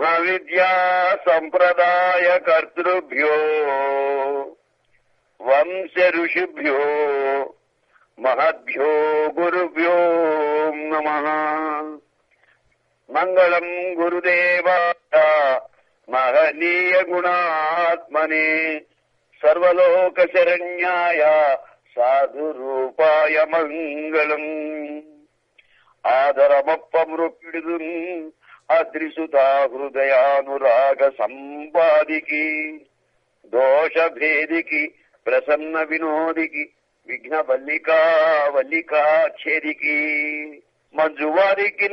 విద్యా సంప్రదాయ కర్తృభ్యో వంశ ఋషిభ్యో మహద్భ్యో గురుభ్యో నమః. మంగళం గురుదేవాయ మహనీయ గుణాత్మనే సర్వలోక శరణ్యాయ సాధురూపాయ మంగళం. ఆదరమప్పమృపిడుదు అద్రిసుతా హృదయానురాగ సంపాదికి దోషభేదికి ప్రసన్న వినోదికి విఘ్న వల్లికా ఛేదికి మంజువాదికి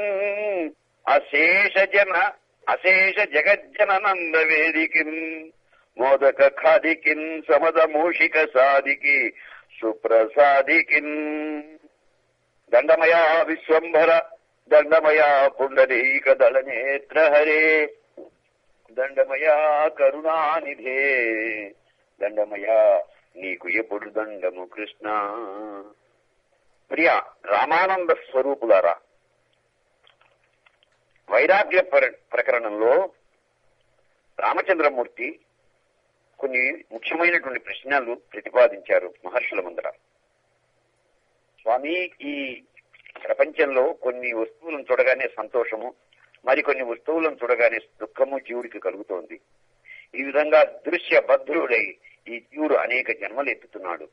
అశేష జగజ్జననంద వేదికి మోదక ఖాదికిన్ సమద మూషిక సాదికి సుప్రసాదికి దండమయా విశ్వంభర దండమయా పుండరీక దళనేత్ర హరే దండమయా కరుణానిధే దండమయా నీకు ఎప్పుడు దండము కృష్ణ. ప్రియ రామానంద స్వరూపులారా, వైరాగ్య ప్రకరణంలో రామచంద్రమూర్తి కొన్ని ముఖ్యమైనటువంటి ప్రశ్నలు ప్రతిపాదించారు మహర్షుల ముందర. స్వామి, ఈ ప్రపంచంలో కొన్ని వస్తువులను చూడగానే సంతోషము, మరికొన్ని వస్తువులను చూడగానే దుఃఖము జీవుడికి కలుగుతోంది. ఈ విధంగా దృశ్య బద్ధుడై ఈ జీవుడు అనేక జన్మలు ఎత్తుతున్నాడు.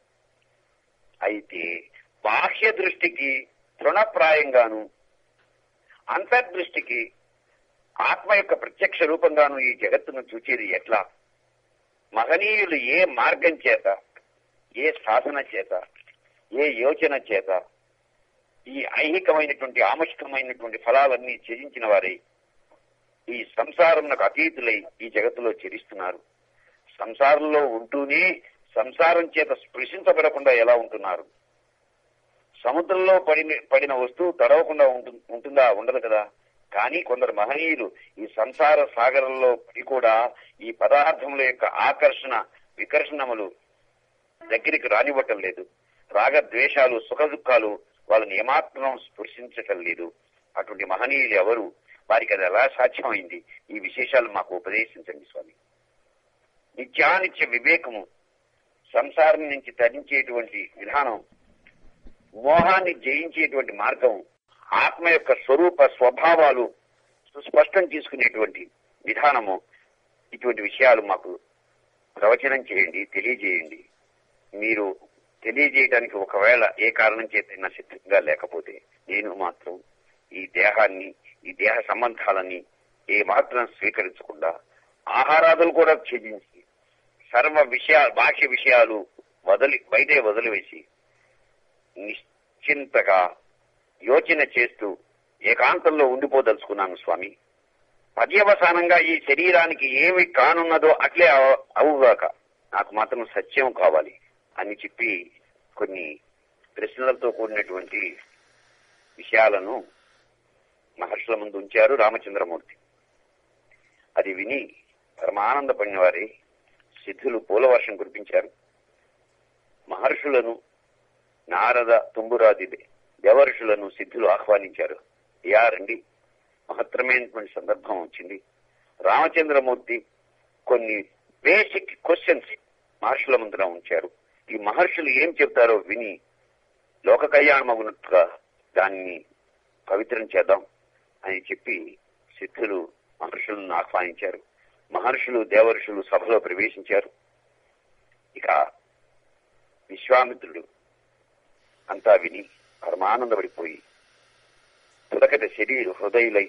అయితే బాహ్య దృష్టికి తృణప్రాయంగాను, అంతర్దృష్టికి ఆత్మ యొక్క ప్రత్యక్ష రూపంగాను ఈ జగత్తును చూచేది ఎట్లా? మహనీయులు ఏ మార్గం చేత, ఏ సాధన చేత, ఏ యోచన చేత ఈ ఐహికమైనటువంటి ఆమషికమైనటువంటి ఫలాలన్నీ త్యజించిన వారై ఈ సంసారంకు అతీతులై ఈ జగత్తులో చెరిస్తున్నారు. సంసారంలో ఉంటూనే సంసారం చేత స్పృశించబడకుండా ఎలా ఉంటున్నారు? సముద్రంలో పడిన వస్తువు తడవకుండా ఉంటుందా? ఉండదు కదా. కానీ కొందరు మహనీయులు ఈ సంసార సాగరంలో పడి కూడా ఈ పదార్థముల యొక్క ఆకర్షణ వికర్షణములు దగ్గరికి రానివ్వటం లేదు. రాగద్వేషాలు సుఖ దుఃఖాలు వాళ్ళని ఏమాత్రం స్పృశించటం లేదు. అటువంటి మహనీయులు ఎవరు? వారికి అది ఎలా సాధ్యమైంది? ఈ విశేషాలు మాకు ఉపదేశించండి స్వామి. నిత్యానిత్య వివేకము సంసారం నుంచి తరించేటువంటి విధానం, మోహాన్ని జయించేటువంటి మార్గం, ఆత్మ యొక్క స్వరూప స్వభావాలు సుస్పష్టం చేసుకునేటువంటి విధానము, ఇటువంటి విషయాలు మాకు ప్రవచనం చేయండి, తెలియజేయండి. మీరు తెలియజేయడానికి ఒకవేళ ఏ కారణం చేతైనా సిద్ధంగా లేకపోతే నేను మాత్రం ఈ దేహాన్ని, ఈ దేహ సంబంధాలని ఏ మాత్రం స్వీకరించకుండా ఆహారాదులు కూడా ఛేదించి సర్వ బాహ్య విషయాలు బయటే వదిలివేసి నిశ్చింతగా యోచన చేస్తూ ఏకాంతంలో ఉండిపోదలుచుకున్నాను స్వామి. పర్యవసానంగా ఈ శరీరానికి ఏమి కానున్నదో అట్లే అవుగాక, నాకు మాత్రం సత్యం కావాలి అని చెప్పి కొన్ని ప్రశ్నలతో కూడినటువంటి విషయాలను మహర్షుల ముందు ఉంచారు రామచంద్రమూర్తి. అది విని పరమానందపడిన వారి సిద్ధులు పూలవర్షం కురిపించారు. మహర్షులను, నారద, తుంబురాది దేవర్షులను సిద్ధులు ఆహ్వానించారు. రండి, మహత్తరమైనటువంటి సందర్భం వచ్చింది. రామచంద్రమూర్తి కొన్ని బేసిక్ క్వశ్చన్స్ మహర్షుల ముందర ఉంచారు. ఈ మహర్షులు ఏం చెప్తారో విని లోక కళ్యాణమగునట్టుగా దాన్ని పవిత్రం చేద్దాం అని చెప్పి సిద్ధులు మహర్షులను ఆహ్వానించారు. మహర్షులు, దేవర్షులు సభలో ప్రవేశించారు. ఇక విశ్వామిత్రుడు అంతా విని పరమానందపడిపోయి పులకట హృదయులై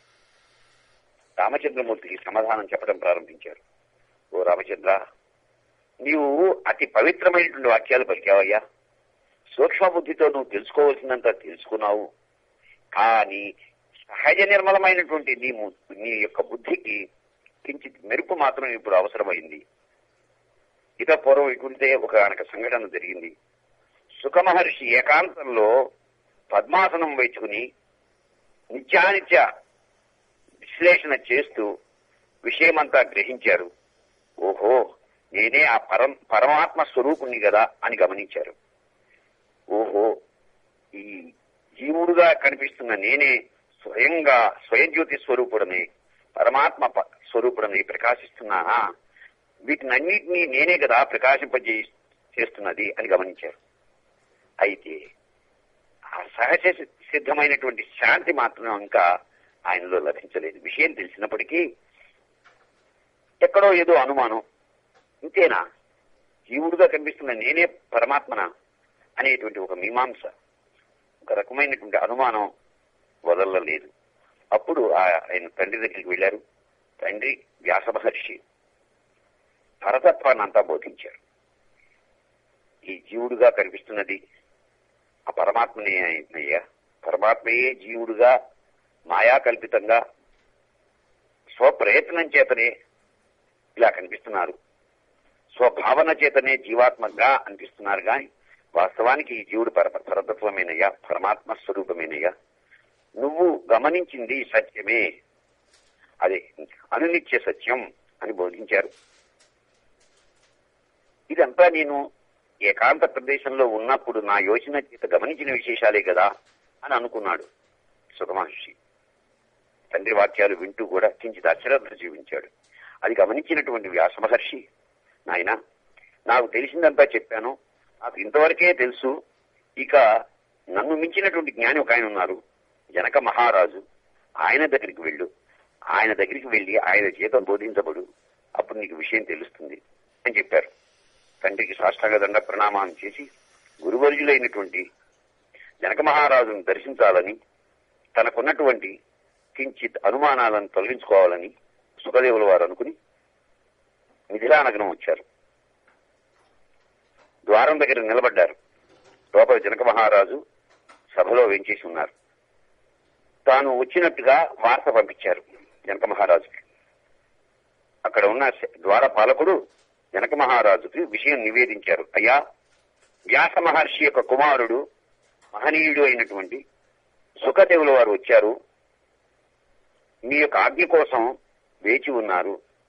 రామచంద్రమూర్తికి సమాధానం చెప్పడం ప్రారంభించారు. ఓ రామచంద్ర, నీవు అతి పవిత్రమైనటువంటి వాక్యాలు పలికావయ్యా. సూక్ష్మ బుద్ధితో నువ్వు తెలుసుకోవాల్సినంత తెలుసుకున్నావు. కానీ సహజ నిర్మలమైనటువంటి నీ యొక్క బుద్ధికి కించిత్ మెరుపు మాత్రం ఇప్పుడు అవసరమైంది. ఇత పూర్వం ఇటుంటే ఒక సంఘటన జరిగింది. సుఖ మహర్షి ఏకాంతంలో పద్మాసనం వేసుకుని నిత్యానిత్య విశ్లేషణ చేస్తూ విషయమంతా గ్రహించారు. ఓహో, నేనే ఆ పరమాత్మ స్వరూపుణ్ణి కదా అని గమనించారు. ఓహో, ఈ జీవుడుగా కనిపిస్తున్న నేనే స్వయం జ్యోతి స్వరూపుడనే, పరమాత్మ స్వరూపుడని ప్రకాశిస్తున్నానా, వీటినన్నిటినీ నేనే కదా చేస్తున్నది అని గమనించారు. అయితే ఆ సహజ సిద్ధమైనటువంటి శాంతి మాత్రం ఇంకా ఆయనలో లభించలేదు. విషయం తెలిసినప్పటికీ ఎక్కడో ఏదో అనుమానం, ఇంతేనా, జీవుడుగా కనిపిస్తున్న నేనే పరమాత్మనా అనేటువంటి ఒక మీమాంస, ఒక రకమైనటువంటి అనుమానం వదలలేదు. అప్పుడు ఆయన తండ్రి దగ్గరికి వెళ్ళారు. తండ్రి వ్యాస మహర్షి పరతత్వాన్ని అంతా బోధించారు. ఈ జీవుడుగా కనిపిస్తున్నది ఆ పరమాత్మనే అయ్యా, పరమాత్మయే జీవుడుగా మాయాకల్పితంగా స్వప్రయత్నం చేతనే ఇలా కనిపిస్తున్నారు, స్వభావన చేతనే జీవాత్మగా అనిపిస్తున్నారు. కానీ వాస్తవానికి ఈ జీవుడు పరతత్వమేనయ్యా, పరమాత్మ స్వరూపమేనయ్యా, నువ్వు గమనించింది సత్యమే, అదే అనునిత్య సత్యం అని బోధించారు. ఇదంతా నేను ఏకాంత ప్రదేశంలో ఉన్నప్పుడు నా యోచన చేత గమనించిన విశేషాలే కదా అని అనుకున్నాడు సుఖమహర్షి. తండ్రి వాక్యాలు వింటూ కూడా కించిత అశ్రద్ధ జీవించాడు. అది గమనించినటువంటి వ్యాస మహర్షి, నాయన నాకు తెలిసిందంతా చెప్పాను, నాకు ఇంతవరకే తెలుసు, ఇక నన్ను మించినటువంటి జ్ఞాని ఒక ఆయన ఉన్నారు, జనక మహారాజు, ఆయన దగ్గరికి వెళ్ళు, ఆయన దగ్గరికి వెళ్లి ఆయన చేత బోధించబడు, అప్పుడు నీకు విషయం తెలుస్తుంది అని చెప్పారు. తండ్రికి సాష్టాంగ దండ ప్రణామాలు చేసి గురువర్యులైనటువంటి జనక మహారాజును దర్శించాలని, తనకున్నటువంటి కించిత్ అనుమానాలను తొలగించుకోవాలని సుఖదేవుల వారు అనుకుని మిథిలా నగరం వచ్చారు. ద్వారం దగ్గర నిలబడ్డారు. లోపల జనక మహారాజు సభలో వేంచేసి ఉన్నారు. తాను వచ్చినట్టుగా వార్త పంపించారు జనక మహారాజుకి. అక్కడ ఉన్న ద్వారపాలకుడు జనక మహారాజుకి విషయం నివేదించారు. అయ్యా, వ్యాస మహర్షి యొక్క కుమారుడు మహనీయుడు అయినటువంటి సుఖదేవుల వారు వచ్చారు, మీ యొక్క ఆజ్ఞ కోసం వేచి ఉన్నారు.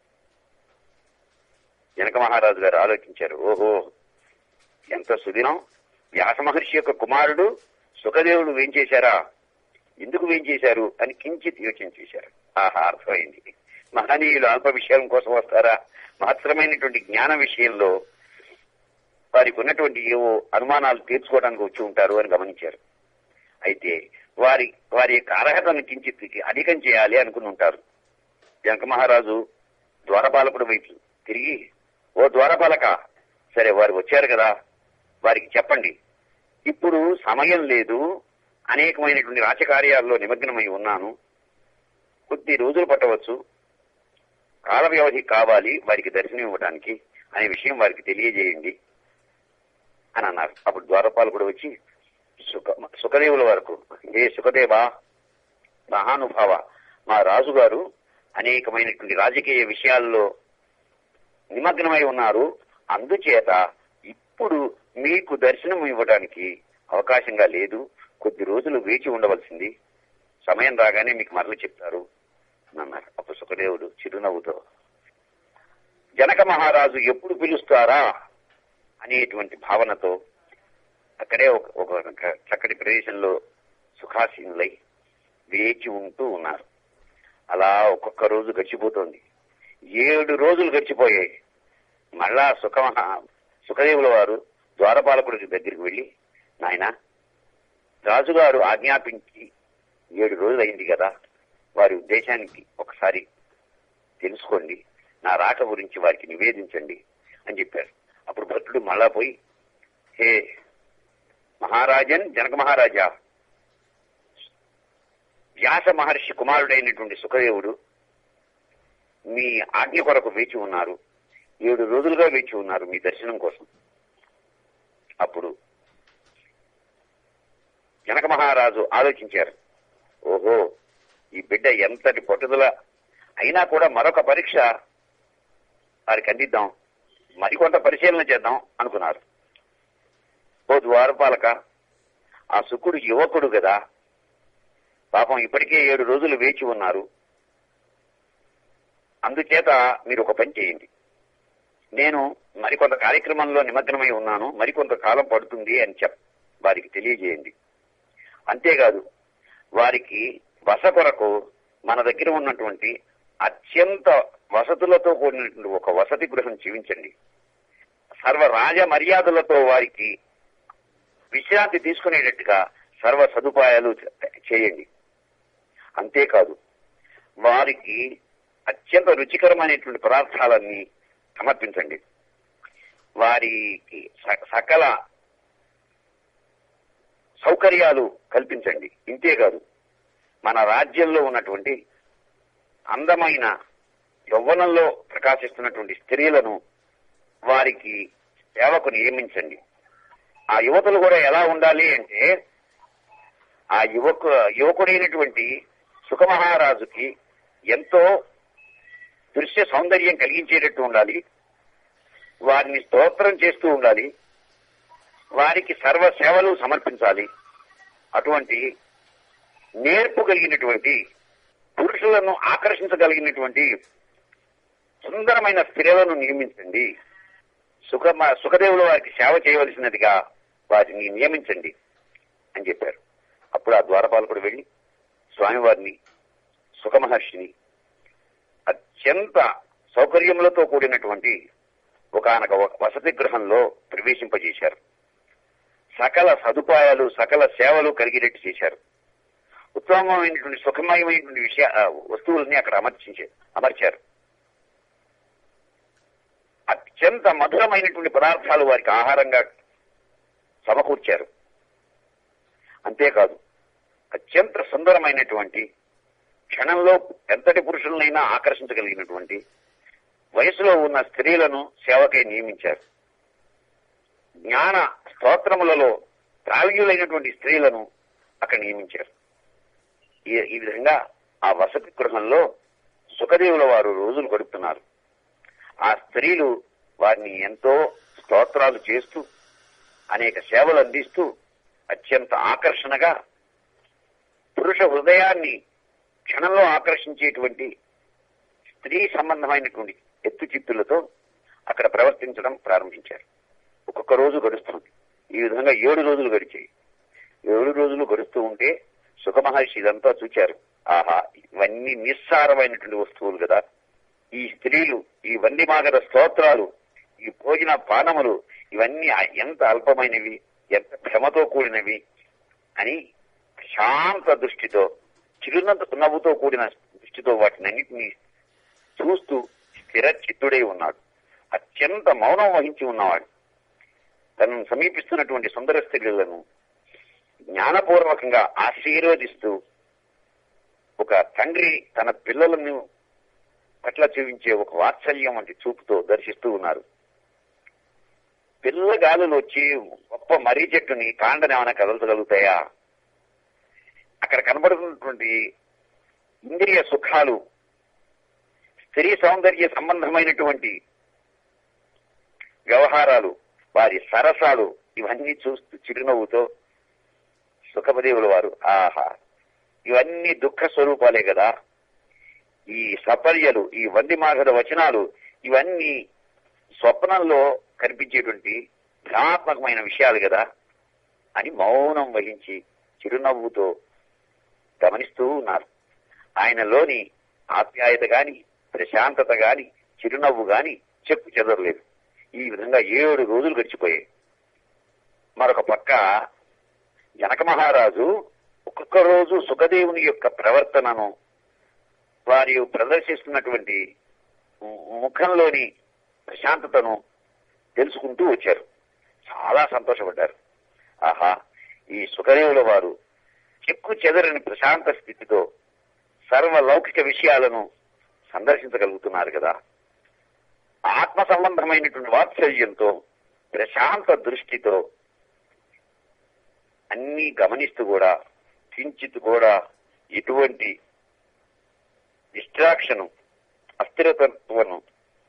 జనక మహారాజు గారు ఆలోచించారు. ఓహో, ఎంత సుదినం, వ్యాస మహర్షి యొక్క కుమారుడు సుఖదేవుడు వేంచేశారా, ఎందుకు వేంచేశారు అని కించిత్ యోచన చేశారు. ఆహా, అర్థమైంది, మహనీయులు అల్ప విషయం కోసం వస్తారా, మహత్తరమైనటువంటి జ్ఞాన విషయంలో వారికి ఉన్నటువంటి ఏవో అనుమానాలు తీర్చుకోవడానికి వచ్చి ఉంటారు అని గమనించారు. అయితే వారి యొక్క అర్హతను కించిత్ అధికం చేయాలి అనుకుని ఉంటారు. జనక మహారాజు ద్వారపాలకుడు వైపు తిరిగి, ఓ ద్వారపాలక, సరే వారు వచ్చారు కదా, వారికి చెప్పండి, ఇప్పుడు సమయం లేదు, అనేకమైనటువంటి రాజకార్యాల్లో నిమగ్నమై ఉన్నాను, కొద్ది రోజులు పట్టవచ్చు, కాల వ్యవధి కావాలి వారికి దర్శనం ఇవ్వడానికి అనే విషయం వారికి తెలియజేయండి అని అన్నారు. అప్పుడు ద్వారపాలకుడు వచ్చి సుఖదేవుల వరకు, ఏ సుఖదేవా, మహానుభావ, మా రాజుగారు అనేకమైనటువంటి రాజకీయ విషయాల్లో నిమగ్నమై ఉన్నారు, అందుచేత ఇప్పుడు మీకు దర్శనం ఇవ్వడానికి అవకాశంగా లేదు, కొద్ది రోజులు వేచి ఉండవలసింది, సమయం రాగానే మీకు మరలు చెప్తారు అన్నారు. అప్పుడు సుఖదేవుడు చిరునవ్వుతో, జనక మహారాజు ఎప్పుడు పిలుస్తారా అనేటువంటి భావనతో అక్కడే ఒక చక్కటి ప్రదేశంలో సుఖాసీనులై వేచి ఉంటూ ఉన్నారు. అలా ఒక్కొక్క రోజు గడిచిపోతోంది. 7 రోజులు గడిచిపోయాయి. మళ్ళా సుఖదేవుల వారు ద్వారపాలకుడి దగ్గరికి వెళ్లి, నాయన, రాజుగారు ఆజ్ఞాపించి 7 రోజులు అయింది కదా, వారి ఉద్దేశానికి ఒకసారి తెలుసుకోండి, నా రాక గురించి వారికి నివేదించండి అని చెప్పారు. అప్పుడు భక్తుడు మళ్ళా పోయి, హే మహారాజన్, జనక మహారాజా, వ్యాస మహర్షి కుమారుడైనటువంటి సుఖదేవుడు మీ ఆజ్ఞ కొరకు వేచి ఉన్నారు, 7 రోజులుగా వేచి ఉన్నారు మీ దర్శనం కోసం. అప్పుడు జనక మహారాజు ఆలోచించారు. ఓహో, ఈ బిడ్డ ఎంతటి పట్టుదల, అయినా కూడా మరొక పరీక్ష వారికి అందిద్దాం, మరికొంత పరిశీలన చేద్దాం అనుకున్నారు. ఓ ద్వారపాలక, ఆ శుకుడు యువకుడు కదా, పాపం ఇప్పటికే 7 రోజులు వేచి ఉన్నారు, అందుచేత మీరు ఒక పని చేయండి, నేను మరికొంత కార్యక్రమంలో నిమగ్నమై ఉన్నాను, మరికొంత కాలం పడుతుంది అని వారికి తెలియజేయండి. అంతేకాదు, వారికి బస కొరకు మన దగ్గర ఉన్నటువంటి అత్యంత వసతులతో కూడినటువంటి ఒక వసతి గృహం జీవించండి. సర్వ రాజ మర్యాదలతో వారికి విశ్రాంతి తీసుకునేటట్టుగా సర్వ సదుపాయాలు చేయండి. అంతేకాదు వారికి అత్యంత రుచికరమైనటువంటి పదార్థాలన్నీ సమర్పించండి. వారికి సకల సౌకర్యాలు కల్పించండి. ఇంతేకాదు మన రాజ్యంలో ఉన్నటువంటి అందమైన యవ్వనంలో ప్రకాశిస్తున్నటువంటి స్త్రీలను వారికి సేవకు నియమించండి. ఆ యువతులు కూడా ఎలా ఉండాలి అంటే ఆ యువకుడైనటువంటి సుఖమహారాజుకి ఎంతో దృశ్య సౌందర్యం కలిగించేటట్టు ఉండాలి. వారిని స్తోత్రం చేస్తూ ఉండాలి. వారికి సర్వ సేవలు సమర్పించాలి. అటువంటి నేర్పు కలిగినటువంటి పురుషులను ఆకర్షించగలిగినటువంటి సుందరమైన స్త్రీలను నియమించండి. సుఖదేవులు వారికి సేవ చేయవలసినదిగా వారిని నియమించండి అని చెప్పారు. అప్పుడు ఆ ద్వారపాలకుడు వెళ్లి స్వామివారిని సుఖమహర్షిని అత్యంత సౌకర్యములతో కూడినటువంటి ఒకానొక వసతి గృహంలో ప్రవేశింపజేశారు. సకల సదుపాయాలు సకల సేవలు కలిగేటట్టు చేశారు. ఉత్తమమైనటువంటి సుఖమయమైనటువంటి వస్తువుల్ని అక్కడ అమర్చారు. అత్యంత మధురమైనటువంటి పదార్థాలు వారికి ఆహారంగా సమకూర్చారు. అంతేకాదు అత్యంత సుందరమైనటువంటి క్షణంలో ఎంతటి పురుషులనైనా ఆకర్షించగలిగినటువంటి వయసులో ఉన్న స్త్రీలను సేవకై నియమించారు. జ్ఞాన స్తోత్రములలో ప్రావీణ్యులైనటువంటి స్త్రీలను అక్కడ నియమించారు. ఈ విధంగా ఆ వసతి గృహంలో సుఖదేవుల వారు రోజులు గడుపుతున్నారు. ఆ స్త్రీలు వారిని ఎంతో స్తోత్రాలు చేస్తూ అనేక సేవలు అందిస్తూ అత్యంత ఆకర్షణగా పురుష హృదయాన్ని క్షణంలో ఆకర్షించేటువంటి స్త్రీ సంబంధమైనటువంటి ఎత్తుచిత్తులతో అక్కడ ప్రవర్తించడం ప్రారంభించారు. ఒక్కొక్క రోజు గడుస్తుంది. ఈ విధంగా 7 రోజులు గడిచాయి. 7 రోజులు గడుస్తూ ఉంటే సుఖమహర్షి ఇదంతా చూచారు. ఆహా, ఇవన్నీ నిస్సారమైనటువంటి వస్తువులు కదా. ఈ స్త్రీలు, ఈ వందిమాగర స్తోత్రాలు, ఈ భోజన పానములు ఇవన్నీ ఎంత అల్పమైనవి, ఎంత భ్రమతో కూడినవి అని శాంత దృష్టితో, చిరునవ్వుతో కూడిన దృష్టితో వాటిని అన్నింటినీ చూస్తూ స్థిర చిత్తుడై ఉన్నాడు. అత్యంత మౌనం వహించి ఉన్నవాడు. తనను సమీపిస్తున్నటువంటి సుందర స్త్రీలను జ్ఞానపూర్వకంగా ఆశీర్వదిస్తూ ఒక తండ్రి తన పిల్లలను పట్ల చూపించే ఒక వాత్సల్యం వంటి చూపుతో దర్శిస్తూ ఉన్నారు. పిల్లగాలులు వచ్చి గొప్ప మర్రి చెట్టుని కాండని ఏమైనా కదల్చగలుగుతాయా? అక్కడ కనబడుతున్నటువంటి ఇంద్రియ సుఖాలు, స్త్రీ సౌందర్య సంబంధమైనటువంటి వ్యవహారాలు, వారి సరసాలు ఇవన్నీ చూస్తూ చిరునవ్వుతో సుఖదేవుల వారు ఆహా, ఇవన్నీ దుఃఖ స్వరూపాలే కదా. ఈ సపర్యలు, ఈ వందిమాగధ వచనాలు ఇవన్నీ స్వప్నంలో కనిపించేటువంటి భ్రమాత్మకమైన విషయాలు కదా అని మౌనం వహించి చిరునవ్వుతో గమనిస్తూ ఉన్నారు. ఆయనలోని ఆప్యాయత గాని, ప్రశాంతత గాని, చిరునవ్వు గాని చెక్కు చెదరలేదు. ఈ విధంగా 7 రోజులు గడిచిపోయాయి. మరొక పక్క జనక మహారాజు ఒక్కొక్క రోజు సుఖదేవుని యొక్క ప్రవర్తనను, వారి ప్రదర్శిస్తున్నటువంటి ముఖంలోని ప్రశాంతతను తెలుసుకుంటూ వచ్చారు. చాలా సంతోషపడ్డారు. ఆహా, ఈ సుఖదేవుల వారు చెక్కు చెదరని ప్రశాంత స్థితితో సర్వలౌకిక విషయాలను సందర్శించగలుగుతున్నారు కదా. ఆత్మ సంబంధమైనటువంటి వాత్సల్యంతో, ప్రశాంత దృష్టితో అన్నీ గమనిస్తూ కూడా కించిత్ కూడా ఎటువంటి డిస్ట్రాక్షను, అస్థిరతత్వను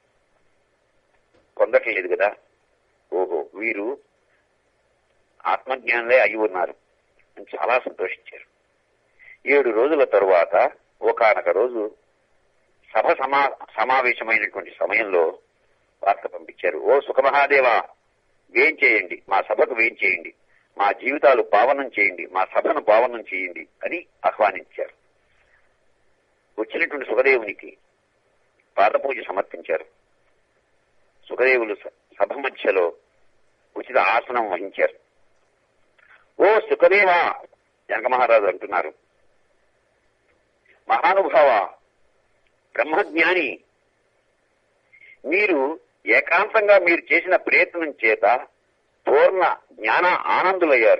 పొందట్లేదు కదా. ఓహో, వీరు ఆత్మజ్ఞానులే అయి ఉన్నారు అని చాలా సంతోషించారు. 7 రోజుల తరువాత ఒకానొక రోజు సభ సమావేశమైనటువంటి సమయంలో వార్త పంపించారు. ఓ సుఖమహాదేవా, వేం చేయండి, మా సభకు వేం చేయండి, మా జీవితాలు పావనం చేయండి, మా సభను పావనం చేయండి అని ఆహ్వానించారు. వచ్చినటువంటి సుఖదేవునికి పాదపూజ సమర్పించారు. సుఖదేవులు సభ మధ్యలో ఉచిత ఆసనం వహించారు. ఓ సుఖదేవ, జనక మహారాజు అంటున్నారు, మహానుభావ, బ్రహ్మజ్ఞాని, మీరు ఏకాంతంగా మీరు చేసిన ప్రయత్నం చేత పూర్ణ జ్ఞాన ఆనందులయ్యారు.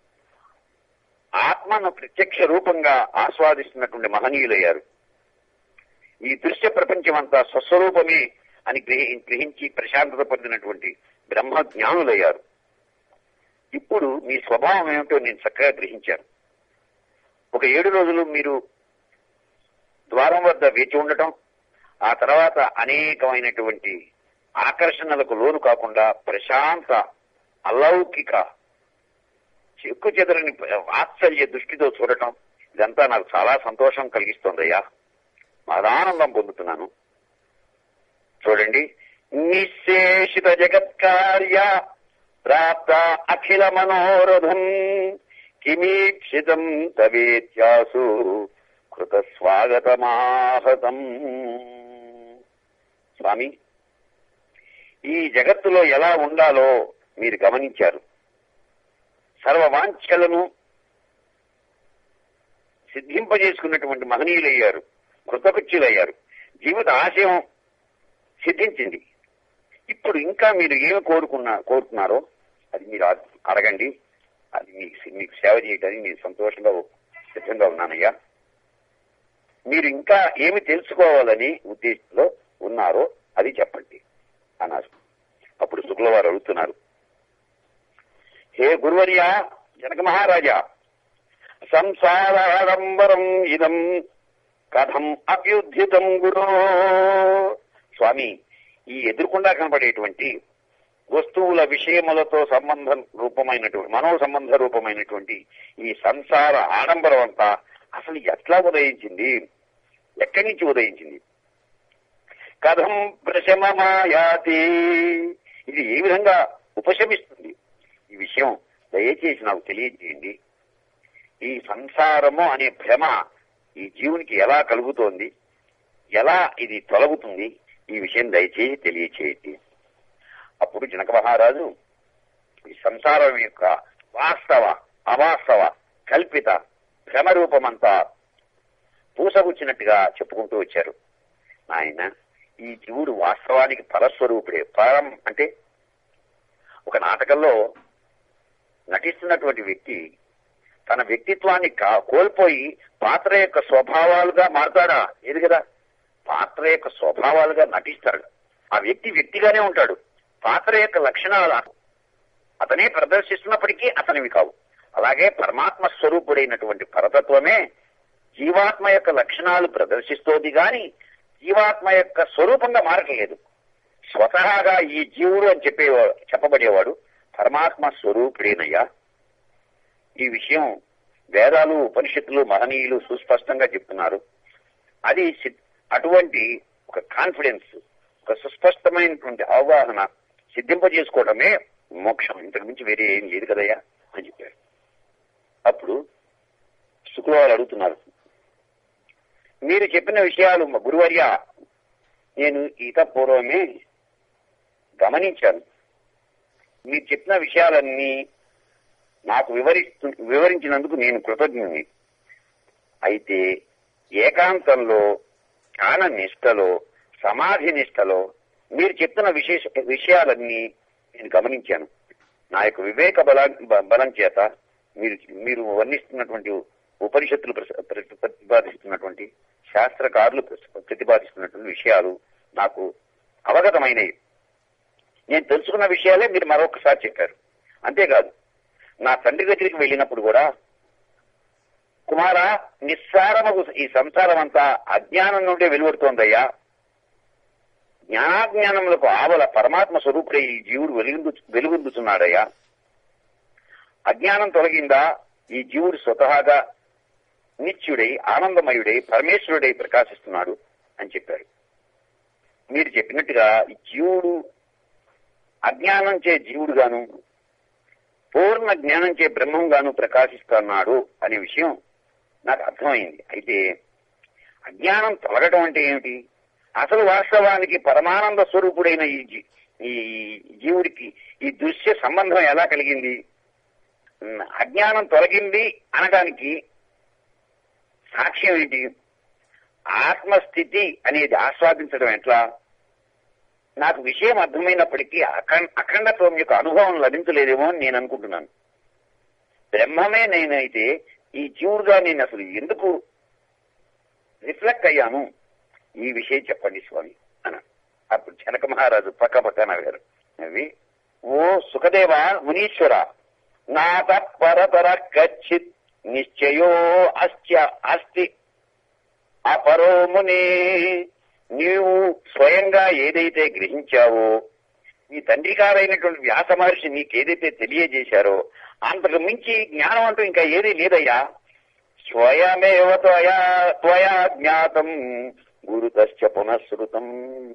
ఆత్మను ప్రత్యక్ష రూపంగా ఆస్వాదిస్తున్నటువంటి మహనీయులయ్యారు. ఈ దృశ్య ప్రపంచమంతా స్వస్వరూపమే అని గ్రహించి ప్రశాంతత పొందినటువంటి బ్రహ్మ జ్ఞానులయ్యారు. ఇప్పుడు మీ స్వభావం ఏమిటో నేను చక్కగా గ్రహించాను. ఒక 7 రోజులు మీరు ద్వారం వద్ద వేచి ఉండటం, ఆ తర్వాత అనేకమైనటువంటి ఆకర్షణలకు లోను కాకుండా ప్రశాంత అలౌకిక చెక్కు చెదరని వాత్సల్య దృష్టితో చూడటం, ఇదంతా నాకు చాలా సంతోషం కలిగిస్తోందయ్యా, మహానందం పొందుతున్నాను. చూడండి, నిశేషిత జగత్కార్య ప్రాప్త అఖిల మనోరథం కిమీక్షితం తవేత్యాసు కృత స్వాగతమాహతం. స్వామి, ఈ జగత్తులో ఎలా ఉండాలో మీరు గమనించారు. సర్వవాంఛలను సిద్ధింపజేసుకున్నటువంటి మహనీయులయ్యారు, కృతకృత్యులయ్యారు. జీవిత ఆశయం సిద్ధించింది. ఇప్పుడు ఇంకా మీరు ఏమి కోరుకున్నారో అది మీరు అడగండి. అది మీకు సేవ చేయడానికి నేను సంతోషంగా సిద్ధంగా ఉన్నానయ్యా. మీరు ఇంకా ఏమి తెలుసుకోవాలని ఉద్దేశంలో ఉన్నారో అది చెప్పండి అన్నారు. అప్పుడు శుక్లవారు అడుగుతున్నారు, హే గురువర్యా, జనక మహారాజా, సంసారాడంబరం ఇదం కథం అభ్యుద్ధితం గురో. స్వామి, ఈ ఎదురుకుండా కనబడేటువంటి వస్తువుల విషయములతో సంబంధం రూపమైనటువంటి మనో సంబంధ రూపమైనటువంటి ఈ సంసార ఆడంబరం అంతా అసలు ఎట్లా ఉదయించింది, ఎక్కడి నుంచి ఉదయించింది? కథం ప్రశమమాయాతి, ఇది ఏ విధంగా ఉపశమిస్తుంది? ఈ విషయం దయచేసి నాకు తెలియజేయండి. ఈ సంసారము అనే భ్రమ ఈ జీవునికి ఎలా కలుగుతోంది, ఎలా ఇది తొలగుతుంది, ఈ విషయం దయచేసి తెలియచేయండి. అప్పుడు జనక మహారాజు ఈ సంసారం యొక్క వాస్తవ అవాస్తవ కల్పిత భ్రమ రూపమంతా పూసగుచ్చినట్టుగా చెప్పుకుంటూ వచ్చారు. నాయన, ఈ జీవుడు వాస్తవానికి పరస్వరూపుడే. పరం అంటే ఒక నాటకంలో నటిస్తున్నటువంటి వ్యక్తి తన వ్యక్తిత్వాన్ని కోల్పోయి పాత్ర యొక్క స్వభావాలుగా మారతాడా? లేదు కదా. పాత్ర యొక్క స్వభావాలుగా నటిస్తాడు. ఆ వ్యక్తి వ్యక్తిగానే ఉంటాడు. పాత్ర యొక్క లక్షణాలు అతనే ప్రదర్శిస్తున్నప్పటికీ అతనివి కావు. అలాగే పరమాత్మ స్వరూపుడైనటువంటి పరతత్వమే జీవాత్మ యొక్క లక్షణాలు ప్రదర్శిస్తోంది గాని జీవాత్మ యొక్క స్వరూపంగా మారట్లేదు. స్వతహాగా ఈ జీవుడు అని చెప్పబడేవాడు పరమాత్మ స్వరూపుడేనయ్యా. ఈ విషయం వేదాలు, ఉపనిషత్తులు, మహనీయులు సుస్పష్టంగా చెప్తున్నారు. అది అటువంటి ఒక కాన్ఫిడెన్స్, ఒక సుస్పష్టమైనటువంటి అవగాహన సిద్ధింపజేసుకోవడమే మోక్షం, ఇంతకు మించి వేరే ఏం లేదు కదయ్యా అని చెప్పారు. అప్పుడు శుక్రవారు అడుగుతున్నారు, మీరు చెప్పిన విషయాలు గురువర్య నేను పూర్వమే గమనించాను. మీరు చెప్పిన విషయాలన్నీ నాకు వివరించినందుకు నేను కృతజ్ఞుని. అయితే ఏకాంతంలో, జ్ఞాన నిష్టలో, సమాధి నిష్టలో మీరు చెప్తున్న విషయాలన్నీ నేను గమనించాను. నా యొక్క వివేక బలం చేత మీరు వర్ణిస్తున్నటువంటి ఉపనిషత్తులు ప్రతిపాదిస్తున్నటువంటి శాస్త్రకారులు ప్రతిపాదిస్తున్నటువంటి విషయాలు నాకు అవగతమైనవి. నేను తెలుసుకున్న విషయాలే మీరు మరొకసారి చెప్పారు. అంతేకాదు, నా తండ్రి దగ్గరికి వెళ్ళినప్పుడు కూడా, కుమారా, నిస్సారము ఈ సంసారం అంతా అజ్ఞానం నుండే వెలువడుతోందయ్యా. జ్ఞానాజ్ఞానములకు ఆవల పరమాత్మ స్వరూపుడై ఈ జీవుడు వెలుగొందుతున్నాడయ్యా. అజ్ఞానం తొలగిందా ఈ జీవుడు స్వతహాగా నిత్యుడై, ఆనందమయుడై, పరమేశ్వరుడై ప్రకాశిస్తున్నాడు అని చెప్పారు. మీరు చెప్పినట్టుగా ఈ జీవుడు అజ్ఞానం చే జీవుడుగాను, పూర్ణ జ్ఞానం చే బ్రహ్మంగాను ప్రకాశిస్తున్నాడు అనే విషయం నాకు అర్థమైంది. అయితే అజ్ఞానం తొలగటం అంటే ఏమిటి? అసలు వాస్తవానికి పరమానంద స్వరూపుడైన ఈ జీవుడికి ఈ దృశ్య సంబంధం ఎలా కలిగింది? అజ్ఞానం తొలగింది అనడానికి సాక్ష్యం ఏంటి? ఆత్మస్థితి అనేది ఆస్వాదించడం ఎట్లా? నాకు విషయం అర్థమైనప్పటికీ అఖండత్వం యొక్క అనుభవం లభించలేదేమో అని నేను అనుకుంటున్నాను. బ్రహ్మమే నేనైతే ఈ జీవుడుగా నేను అసలు ఎందుకు రిఫ్లెక్ట్ అయ్యాను? ఈ విషయం చెప్పండి స్వామి అన్న. అప్పుడు జనక మహారాజు పక్క నవ్వారు. అవి ఓ సుఖదేవ మునీశ్వర, నాత పరతర కచ్చిత్ నిశ్చయో అస్తి అపరో మునే. నీవు స్వయంగా ఏదైతే గ్రహించావో, నీ తండ్రి గారైనటువంటి వ్యాస మహర్షి నీకేదైతే తెలియజేశారో అంతకు మించి జ్ఞానం అంటూ ఇంకా ఏదీ లేదయ్యా. స్వయమేవ త్వయా జ్ఞాతం గురుతశ్చ పునఃశ్రుతం.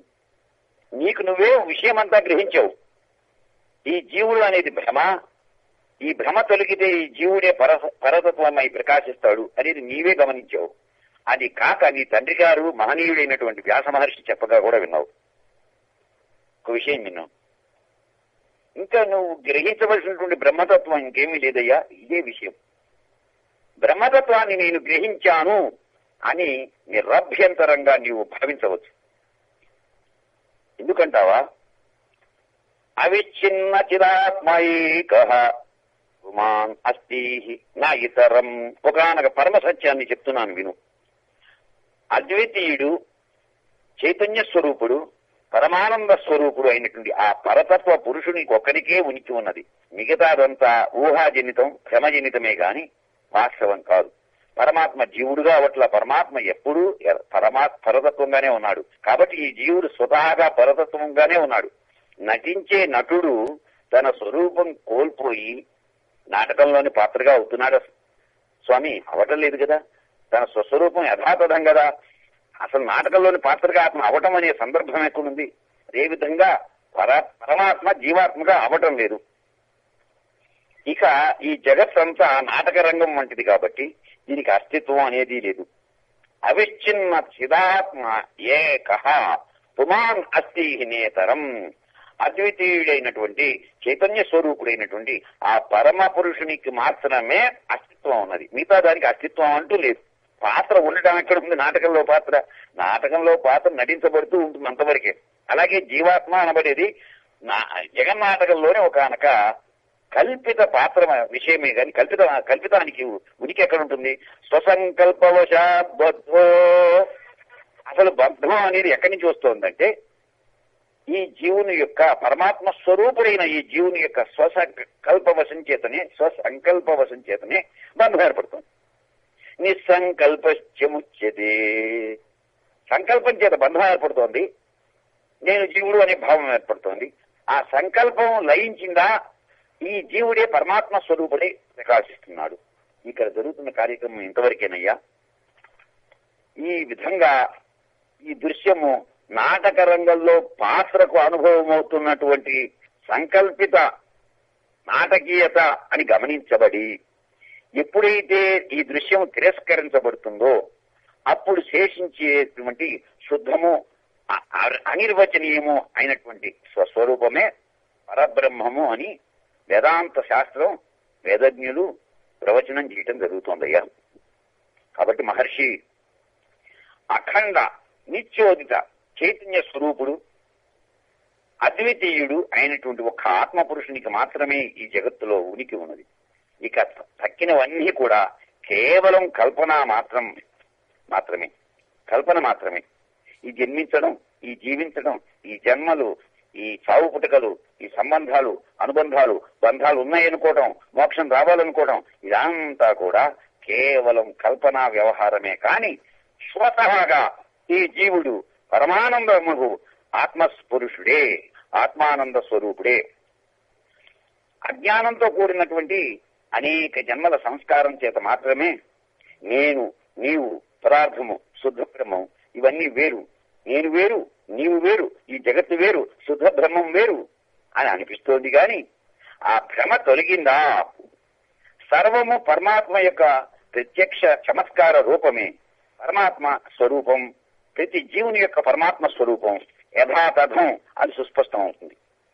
నీకు నువ్వే విషయమంతా గ్రహించావు. ఈ జీవుడు అనేది భ్రమ, ఈ భ్రమ తొలగితే ఈ జీవుడే పరతత్వమై ప్రకాశిస్తాడు అనేది నీవే గమనించావు. అది కాక నీ తండ్రి గారు మహనీయుడైనటువంటి వ్యాస మహర్షి చెప్పగా కూడా విన్నావు. ఒక విషయం విన్నావు. ఇంకా నువ్వు గ్రహించవలసినటువంటి బ్రహ్మతత్వం ఇంకేమీ లేదయ్యా, ఇదే విషయం. బ్రహ్మతత్వాన్ని నేను గ్రహించాను అని నిరభ్యంతరంగా నీవు భావించవచ్చు. ఎందుకంటావా? అవిచ్ఛిన్న చిదాత్మైకః పుమాన్ అస్తి నా ఇతరం. ఒకనొక పరమ సత్యాన్ని చెప్తున్నాను విను. అద్వితీయుడు, చైతన్య స్వరూపుడు, పరమానంద స్వరూపుడు అయినటువంటి ఆ పరతత్వ పురుషునికి ఒక్కరికే ఉనికి ఉన్నది. మిగతాదంతా ఊహాజనితం, భ్రమజనితమే గాని వాస్తవం కాదు. పరమాత్మ జీవుడుగా అవట్ల పరమాత్మ ఎప్పుడూ పరతత్వంగానే ఉన్నాడు. కాబట్టి ఈ జీవుడు స్వతహాగా పరతత్వంగానే ఉన్నాడు. నటించే నటుడు తన స్వరూపం కోల్పోయి నాటకంలోని పాత్రగా అవుతున్నాడు స్వామి? అవటం లేదు కదా. తన స్వస్వరూపం యథాతథం కదా. అసలు నాటకంలోని పాత్రగా ఆత్మ అవటం అనే సందర్భం ఎక్కడుంది? అదేవిధంగా పరమాత్మ జీవాత్మగా అవటం లేదు. ఇక ఈ జగత్తంతా నాటక రంగం వంటిది కాబట్టి దీనికి అస్తిత్వం అనేది లేదు. అవిచ్ఛిన్న చిదాత్మ ఏకః పుమాన్ అస్తి నేతరం. అద్వితీయుడైనటువంటి చైతన్య స్వరూపుడైనటువంటి ఆ పరమ పురుషునికి మాత్రమే అస్తిత్వం ఉన్నది. మిగతా దానికి అస్తిత్వం అంటూ లేదు. పాత్ర ఉండటం ఎక్కడ ఉంది? నాటకంలో పాత్ర. నాటకంలో పాత్ర నటించబడుతూ ఉంటుంది అంతవరకే. అలాగే జీవాత్మ అనబడేది జగన్నాటకంలోనే ఒకనొక కల్పిత పాత్ర విషయమే కానీ కల్పితానికి ఉనికి ఎక్కడ ఉంటుంది? స్వసంకల్పవశాత్ బద్ధో. అసలు బద్ధం అనేది ఎక్కడి నుంచి వస్తుందంటే ఈ జీవుని యొక్క పరమాత్మ స్వరూపుడైన ఈ జీవుని యొక్క స్వసంకల్పవశం చేతనే బంధం ఏర్పడుతుంది. నిస్సంకల్పముచ్యతే. సంకల్పం చేత బంధం ఏర్పడుతోంది. నేను జీవుడు అనే భావం ఏర్పడుతోంది. ఆ సంకల్పం లయించిందా ఈ జీవుడే పరమాత్మ స్వరూపుడే ప్రకాశిస్తున్నాడు. ఇక్కడ జరుగుతున్న కార్యక్రమం ఇంతవరకేనయ్యా. ఈ విధంగా ఈ దృశ్యము నాటక రంగంలో పాత్రకు అనుభవం అవుతున్నటువంటి సంకల్పిత నాటకీయత అని గమనించబడి ఎప్పుడైతే ఈ దృశ్యం తిరస్కరించబడుతుందో అప్పుడు శేషించేటువంటి శుద్ధము అనిర్వచనీయము అయినటువంటి స్వస్వరూపమే పరబ్రహ్మము అని వేదాంత శాస్త్రం, వేదజ్ఞులు ప్రవచనం చేయటం జరుగుతోందయ్యా. కాబట్టి మహర్షి అఖండ నిత్యోదిత చైతన్య స్వరూపుడు, అద్వితీయుడు అయినటువంటి ఒక ఆత్మ పురుషునికి మాత్రమే ఈ జగత్తులో ఉనికి ఉన్నది. ఇక తక్కినవన్నీ కూడా కేవలం కల్పన మాత్రమే. ఈ జన్మించడం, ఈ జీవించడం, ఈ జన్మలు, ఈ చావు పుట్టుకలు, ఈ సంబంధాలు, అనుబంధాలు, బంధాలు ఉన్నాయనుకోవడం, మోక్షం రావాలనుకోవడం, ఇదంతా కూడా కేవలం కల్పనా వ్యవహారమే. కాని స్వతహాగా ఈ జీవుడు పరమానందముగు ఆత్మస్పురుషుడే, ఆత్మానంద స్వరూపుడే. అజ్ఞానంతో కూడినటువంటి అనేక జన్మల సంస్కారం చేత మాత్రమే నేను, నీవు, పదార్థము, శుద్ధ బ్రహ్మం ఇవన్నీ వేరు, నేను వేరు, నీవు వేరు, ఈ జగత్తు వేరు, శుద్ధ బ్రహ్మం వేరు అని అనిపిస్తోంది. గాని ఆ భ్రమ తొలగిందా? సర్వము పరమాత్మ యొక్క ప్రత్యక్ష చమత్కార రూపమే. పరమాత్మ స్వరూపం ప్రతి జీవుని యొక్క పరమాత్మ స్వరూపం యథాతథం అది సుస్పష్టం అవుతుంది.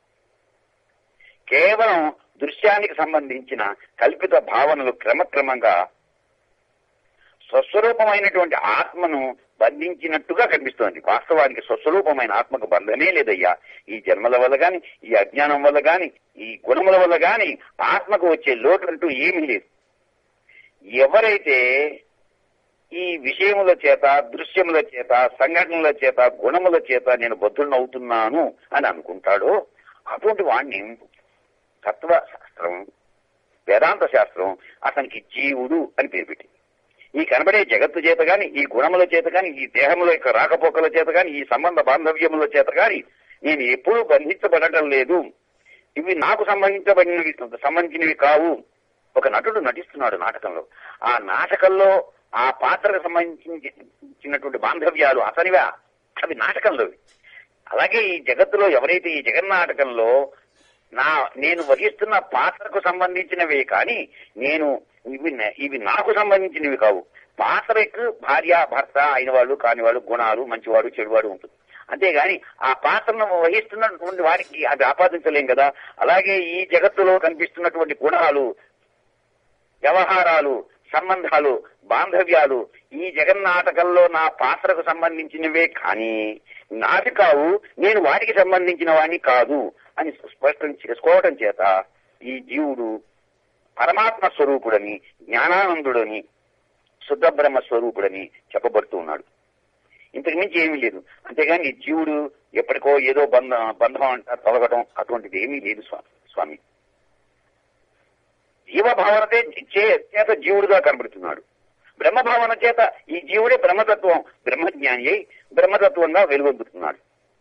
కేవలం దృశ్యానికి సంబంధించిన కల్పిత భావనలు క్రమక్రమంగా స్వస్వరూపమైనటువంటి ఆత్మను బంధించినట్టుగా కనిపిస్తోంది. వాస్తవానికి స్వస్వరూపమైన ఆత్మకు బంధమే లేదయ్యా. ఈ జన్మల వల్ల గాని, ఈ అజ్ఞానం వల్ల గాని, ఈ గుణముల వల్ల గాని ఆత్మకు వచ్చే లోటు అంటూ ఏమీ లేదు. ఎవరైతే ఈ విషయముల చేత, దృశ్యముల చేత, సంఘటనల చేత, గుణముల చేత నేను బద్ధుడిని అవుతున్నాను అని అనుకుంటాడో అటువంటి వాణ్ణి తత్వశాస్త్రం, వేదాంత శాస్త్రం అతనికి జీవుడు అని పేరు పెట్టి, ఈ కనబడే జగత్తు చేత గాని, ఈ గుణముల చేత గాని, ఈ దేహముల యొక్క రాకపోకల చేత గాని, ఈ సంబంధ బాంధవ్యముల చేత గాని నేను ఎప్పుడూ బంధించబడటం లేదు, ఇవి నాకు సంబంధించినవి కావు. ఒక నటుడు నటిస్తున్నాడు నాటకంలో, ఆ నాటకంలో ఆ పాత్రకు సంబంధించినటువంటి బాంధవ్యాలు అతనివా, అవి నాటకంలోవి. అలాగే ఈ జగత్తులో ఎవరైతే ఈ జగన్నాటకంలో నేను వహిస్తున్న పాత్రకు సంబంధించినవే కానీ ఇవి నాకు సంబంధించినవి కావు. పాత్రకు భార్య భర్త అయిన వాళ్ళు కాని వాళ్ళు, గుణాలు మంచివాడు చెడువాడు ఉంటుంది. అంతేగాని ఆ పాత్రను వహిస్తున్నటువంటి వారికి అది ఆపాదించలేం కదా. అలాగే ఈ జగత్తులో కనిపిస్తున్నటువంటి గుణాలు, వ్యవహారాలు, సంబంధాలు, బాంధవ్యాలు ఈ జగన్నాటకంలో నా పాత్రకు సంబంధించినవే కానీ నాది కావు, నేను వాటికి సంబంధించిన వాడిని కాదు అని స్పష్టం చేసుకోవటం చేత ఈ జీవుడు పరమాత్మ స్వరూపుడని, జ్ఞానానందుడని, శుద్ధ బ్రహ్మ స్వరూపుడని చెప్పబడుతూ ఉన్నాడు. ఇంతకు మించి ఏమీ లేదు. అంతేగాని ఈ జీవుడు ఎప్పటికో ఏదో బంధం అంట తొలగటం అటువంటిది ఏమీ లేదు స్వామి. జీవభావనతే చేత జీవుడుగా కనబడుతున్నాడు. బ్రహ్మభావన చేత ఈ జీవుడే బ్రహ్మతత్వం, బ్రహ్మజ్ఞాని అయి బ్రహ్మతత్వంగా వెలుగొందుతున్నాడు.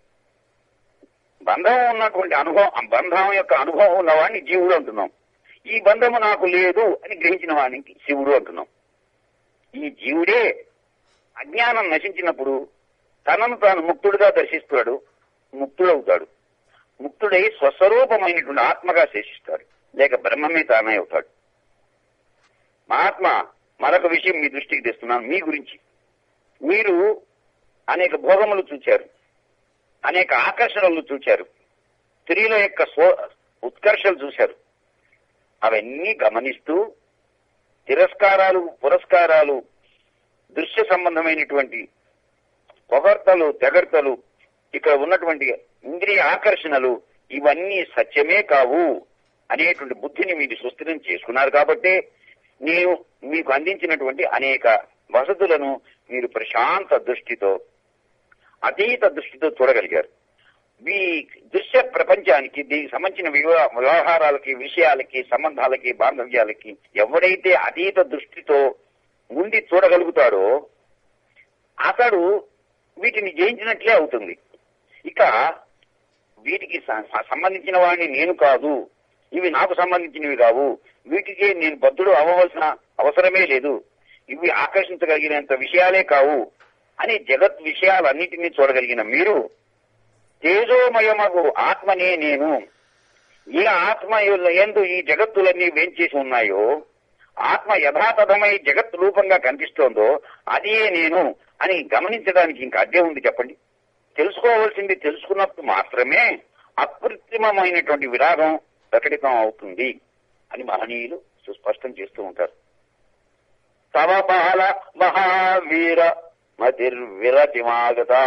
బంధం ఉన్నటువంటి అనుభవం, బంధం యొక్క అనుభవం ఉన్నవాడిని జీవుడు అంటున్నాం. ఈ బంధము నాకు లేదు అని గ్రహించిన వాడికి శివుడు అంటున్నాం. ఈ జీవుడే అజ్ఞానం నశించినప్పుడు తనను తాను ముక్తుడుగా దర్శిస్తాడు, ముక్తుడవుతాడు. ముక్తుడై స్వస్వరూపమైనటువంటి ఆత్మగా శేషిస్తాడు, లేక బ్రహ్మమే తానే అవుతాడు. మహాత్మ మరొక విషయం మీ దృష్టికి తెస్తున్నాను. మీ గురించి మీరు అనేక భోగములు చూచారు, అనేక ఆకర్షణలు చూచారు, స్త్రీల యొక్క ఉత్కర్షలు చూశారు. అవన్నీ గమనిస్తూ తిరస్కారాలు, పురస్కారాలు, దృశ్య సంబంధమైనటువంటి పొగడ్తలు, తెగడ్తలు, ఇక్కడ ఉన్నటువంటి ఇంద్రియ ఆకర్షణలు ఇవన్నీ సత్యమే కావు అనేటువంటి బుద్ధిని మీరు సుస్థిరం చేసుకున్నారు. కాబట్టి నేను మీకు అందించినటువంటి అనేక వసతులను మీరు ప్రశాంత దృష్టితో, అతీత దృష్టితో చూడగలిగారు. ఈ దృశ్య ప్రపంచానికి దీనికి సంబంధించిన వ్యవహారాలకి, విషయాలకి, సంబంధాలకి, బాంధవ్యాలకి ఎవడైతే అతీత దృష్టితో ఉండి చూడగలుగుతాడో అతడు వీటిని జయించినట్లే అవుతుంది. ఇక వీటికి సంబంధించిన వాడిని నేను కాదు, ఇవి నాకు సంబంధించినవి కావు, వీటికి నేను బద్ధుడు అవ్వవలసిన అవసరమే లేదు, ఇవి ఆకర్షించగలిగినంత విషయాలే కావు అని జగత్ విషయాలన్నిటినీ చూడగలిగిన మీరు తేజోమయమగు ఆత్మనే నేను, ఈ ఆత్మ యందు ఈ జగత్తులన్నీ వేంచేసి ఉన్నాయో, ఆత్మ యథాతథమై జగత్ రూపంగా కనిపిస్తోందో అదే నేను అని గమనించడానికి ఇంకా అడ్డే ఉంది చెప్పండి. తెలుసుకోవాల్సింది తెలుసుకున్నప్పుడు మాత్రమే అకృత్రిమమైనటువంటి విరాగం ప్రకటితం అవుతుంది అని మహనీయులు సుస్పష్టం చేస్తూ ఉంటారు. తవ బాల మహావీర మతిర్విరతిమాగతా,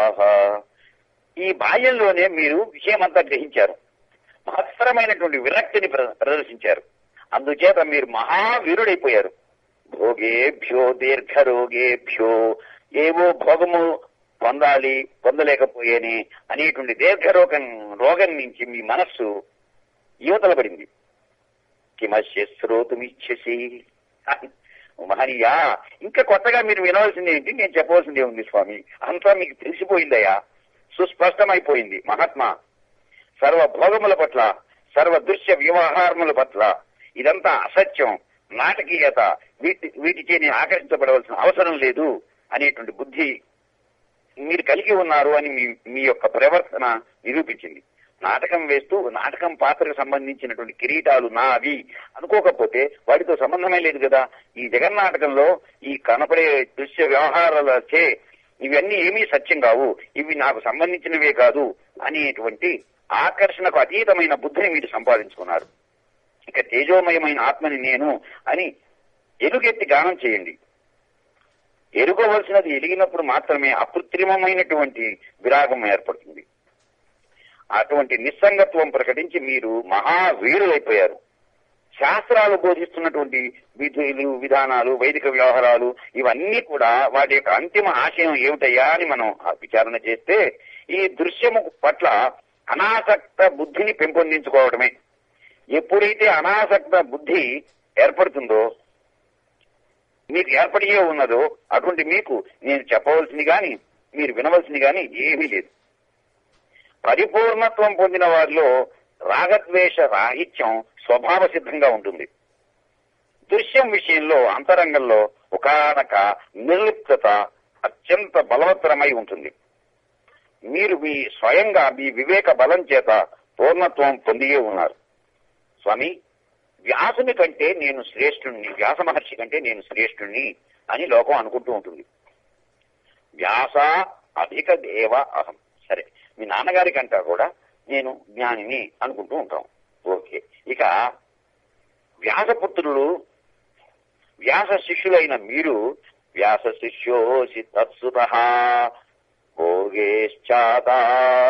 ఈ బాల్యంలోనే మీరు విషయమంతా గ్రహించారు, మహత్తరమైనటువంటి విరక్తిని ప్రదర్శించారు. అందుచేత మీరు మహావీరుడైపోయారు. భోగేభ్యో దీర్ఘరోగేభ్యో, ఏవో భోగము పొందాలి పొందలేకపోయేని అనేటువంటి రోగం నుంచి మీ మనస్సు యువతల పడింది. కిమస్య శ్రోతుమిచ్చసి, మహనీయా ఇంకా కొత్తగా మీరు వినవలసింది ఏంటి, నేను చెప్పవలసింది ఏముంది స్వామి, అంతా మీకు తెలిసిపోయిందయ్యా, సుస్పష్టమైపోయింది. మహాత్మా సర్వ భోగముల పట్ల, సర్వ దృశ్య వ్యవహారముల పట్ల ఇదంతా అసత్యం, నాటకీయత, వీటికి నేను ఆకర్షించబడవలసిన అవసరం లేదు అనేటువంటి బుద్ధి మీరు కలిగి ఉన్నారు అని మీ యొక్క ప్రవర్తన నిరూపించింది. నాటకం వేస్తూ నాటకం పాత్రకు సంబంధించినటువంటి కిరీటాలు నావి అనుకోకపోతే వాటితో సంబంధమే లేదు కదా. ఈ జగన్నాటకంలో ఈ కనపడే దృశ్య వ్యవహారాలచే ఇవన్నీ ఏమీ సత్యం కావు, ఇవి నాకు సంబంధించినవే కాదు అనేటువంటి ఆకర్షణకు అతీతమైన బుద్ధిని మీరు సంపాదించుకున్నారు. ఇక తేజోమయమైన ఆత్మని నేను అని ఎలుగెత్తి గానం చేయండి. ఎరుగవలసినది ఎరిగినప్పుడు మాత్రమే అకృత్రిమమైనటువంటి విరాగం ఏర్పడుతుంది. అటువంటి నిస్సంగత్వం ప్రకటించి మీరు మహావీరులైపోయారు. శాస్త్రాలు బోధిస్తున్నటువంటి విధులు, విధానాలు, వైదిక వ్యవహారాలు ఇవన్నీ కూడా వాటి యొక్క అంతిమ ఆశయం ఏమిటయ్యా అని మనం విచారణ చేస్తే ఈ దృశ్యము పట్ల అనాసక్త బుద్ధిని పెంపొందించుకోవడమే. ఎప్పుడైతే అనాసక్త బుద్ధి ఏర్పడుతుందో, మీకు ఏర్పడియే ఉన్నదో, అటువంటి మీకు నేను చెప్పవలసింది గాని మీరు వినవలసింది గాని ఏమీ లేదు. పరిపూర్ణత్వం పొందిన వారిలో రాగద్వేష రాహిత్యం స్వభావ సిద్ధంగా ఉంటుంది. దృశ్యం విషయంలో అంతరంగంలో ఒకానొక నిర్లిప్తత అత్యంత బలవత్తరమై ఉంటుంది. మీరు మీ స్వయంగా మీ వివేక బలం చేత పూర్ణత్వం పొందియే ఉన్నారు. స్వామి, వ్యాసుని కంటే నేను శ్రేష్ఠుణ్ణి, వ్యాస మహర్షి కంటే నేను శ్రేష్ఠుణ్ణి అని లోకం అనుకుంటూ ఉంటుంది. వ్యాస అధిక దేవ అహం. సరే, మీ నాన్నగారి కంటా కూడా నేను జ్ఞానిని అనుకుంటూ ఉంటాం. ఓకే. ఇక వ్యాసపుత్రులు, వ్యాస శిష్యులైన మీరు వ్యాస శిష్యోసి తత్సుతః భోగేశ్చాతా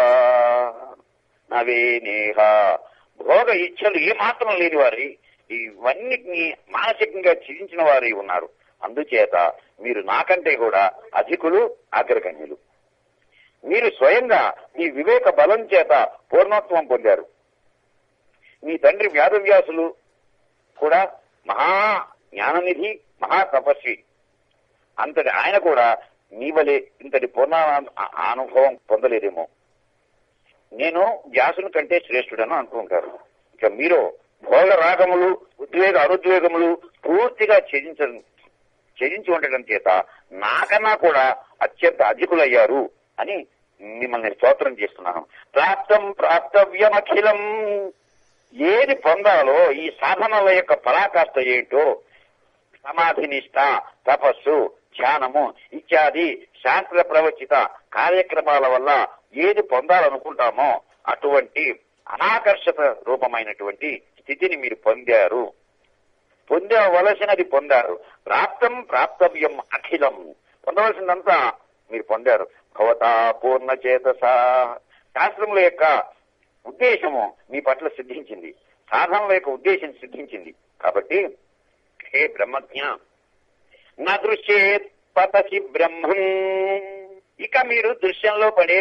నవే నేహ. భోగ ఇచ్చలు ఏమాత్రం లేని వారి, ఇవన్నిటినీ మానసికంగా ఛిదించిన వారి ఉన్నారు. అందుచేత మీరు నాకంటే కూడా అధికులు, అగ్రగణ్యులు. మీరు స్వయంగా మీ వివేక బలం చేత పూర్ణత్వం పొందారు. మీ తండ్రి వ్యాసవ్యాసులు కూడా మహా జ్ఞాననిధి, మహా తపస్వి. అంతటి ఆయన కూడా మీ వలె ఇంతటి పూర్ణ అనుభవం పొందలేదేమో. నేను వ్యాసుని కంటే శ్రేష్ఠుడని అంటూ ఉంటారు. ఇక మీరు భోగ రాగములు, ఉద్వేగ అనుద్వేగములు పూర్తిగా ఛేదించి ఉండటం చేత నాకన్నా కూడా అత్యంత అధికులయ్యారు అని మిమ్మల్ని స్తోత్రం చేస్తున్నాను. ప్రాప్తం ప్రాప్తవ్యమఖిలం. ఏది పొందాలో ఈ సాధనల యొక్క పరాకాష్ట ఏంటో, సమాధి నిష్ట, తపస్సు, ధ్యానము ఇత్యాది శాస్త్ర ప్రవచిత కార్యక్రమాల వల్ల ఏది పొందాలనుకుంటామో అటువంటి అనాకర్షక రూపమైనటువంటి స్థితిని మీరు పొందారు. పొందవలసినది పొందారు. ప్రాప్తం ప్రాప్తవ్యం అఖిలం. పొందవలసిందంతా మీరు పొందారు. భవతా పూర్ణ చేతస. శాస్త్రముల యొక్క ఉద్దేశము మీ పట్ల సిద్ధించింది, సాధనల యొక్క ఉద్దేశం సిద్ధించింది. కాబట్టి హే బ్రహ్మజ్ఞ, నా దృశ్యే పతసి బ్రహ్మం. ఇక మీరు దృశ్యంలో పడే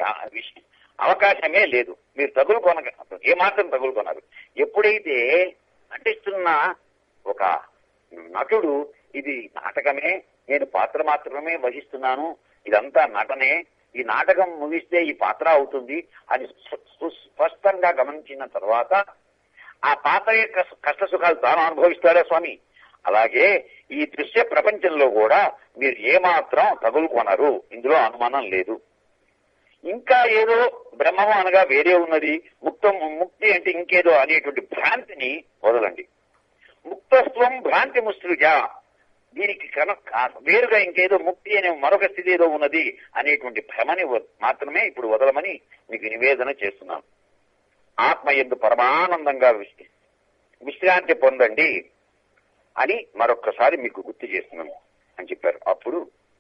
అవకాశమే లేదు. మీరు ఏమాత్రం తగులుకొన్నారు. ఎప్పుడైతే నటిస్తున్న ఒక నటుడు ఇది నాటకమే, నేను పాత్ర మాత్రమే వహిస్తున్నాను, ఇదంతా నటనే, ఈ నాటకం ముగిస్తే ఈ పాత్ర అవుతుంది అని స్పష్టంగా గమనించిన తర్వాత ఆ పాత్ర యొక్క కష్ట సుఖాలు తాను అనుభవిస్తాడా స్వామి? అలాగే ఈ దృశ్య ప్రపంచంలో కూడా మీరు ఏమాత్రం తగులుకొనరు, ఇందులో అనుమానం లేదు. ఇంకా ఏదో బ్రహ్మము అనగా వేరే ఉన్నది, ముక్తి అంటే ఇంకేదో అనేటువంటి భ్రాంతిని వదలండి. ముక్తత్వం భ్రాంతి ముసృజ. దీనికి వేరుగా ఇంకేదో ముక్తి అనే మరొక స్థితి ఏదో ఉన్నది అనేటువంటి భ్రమని మాత్రమే ఇప్పుడు వదలమని మీకు నివేదన చేస్తున్నాను. ఆత్మ యందు పరమానందంగా విశ్రాంతి పొందండి అని మరొక్కసారి మీకు గుర్తు చేస్తున్నాను అని చెప్పారు. అప్పుడు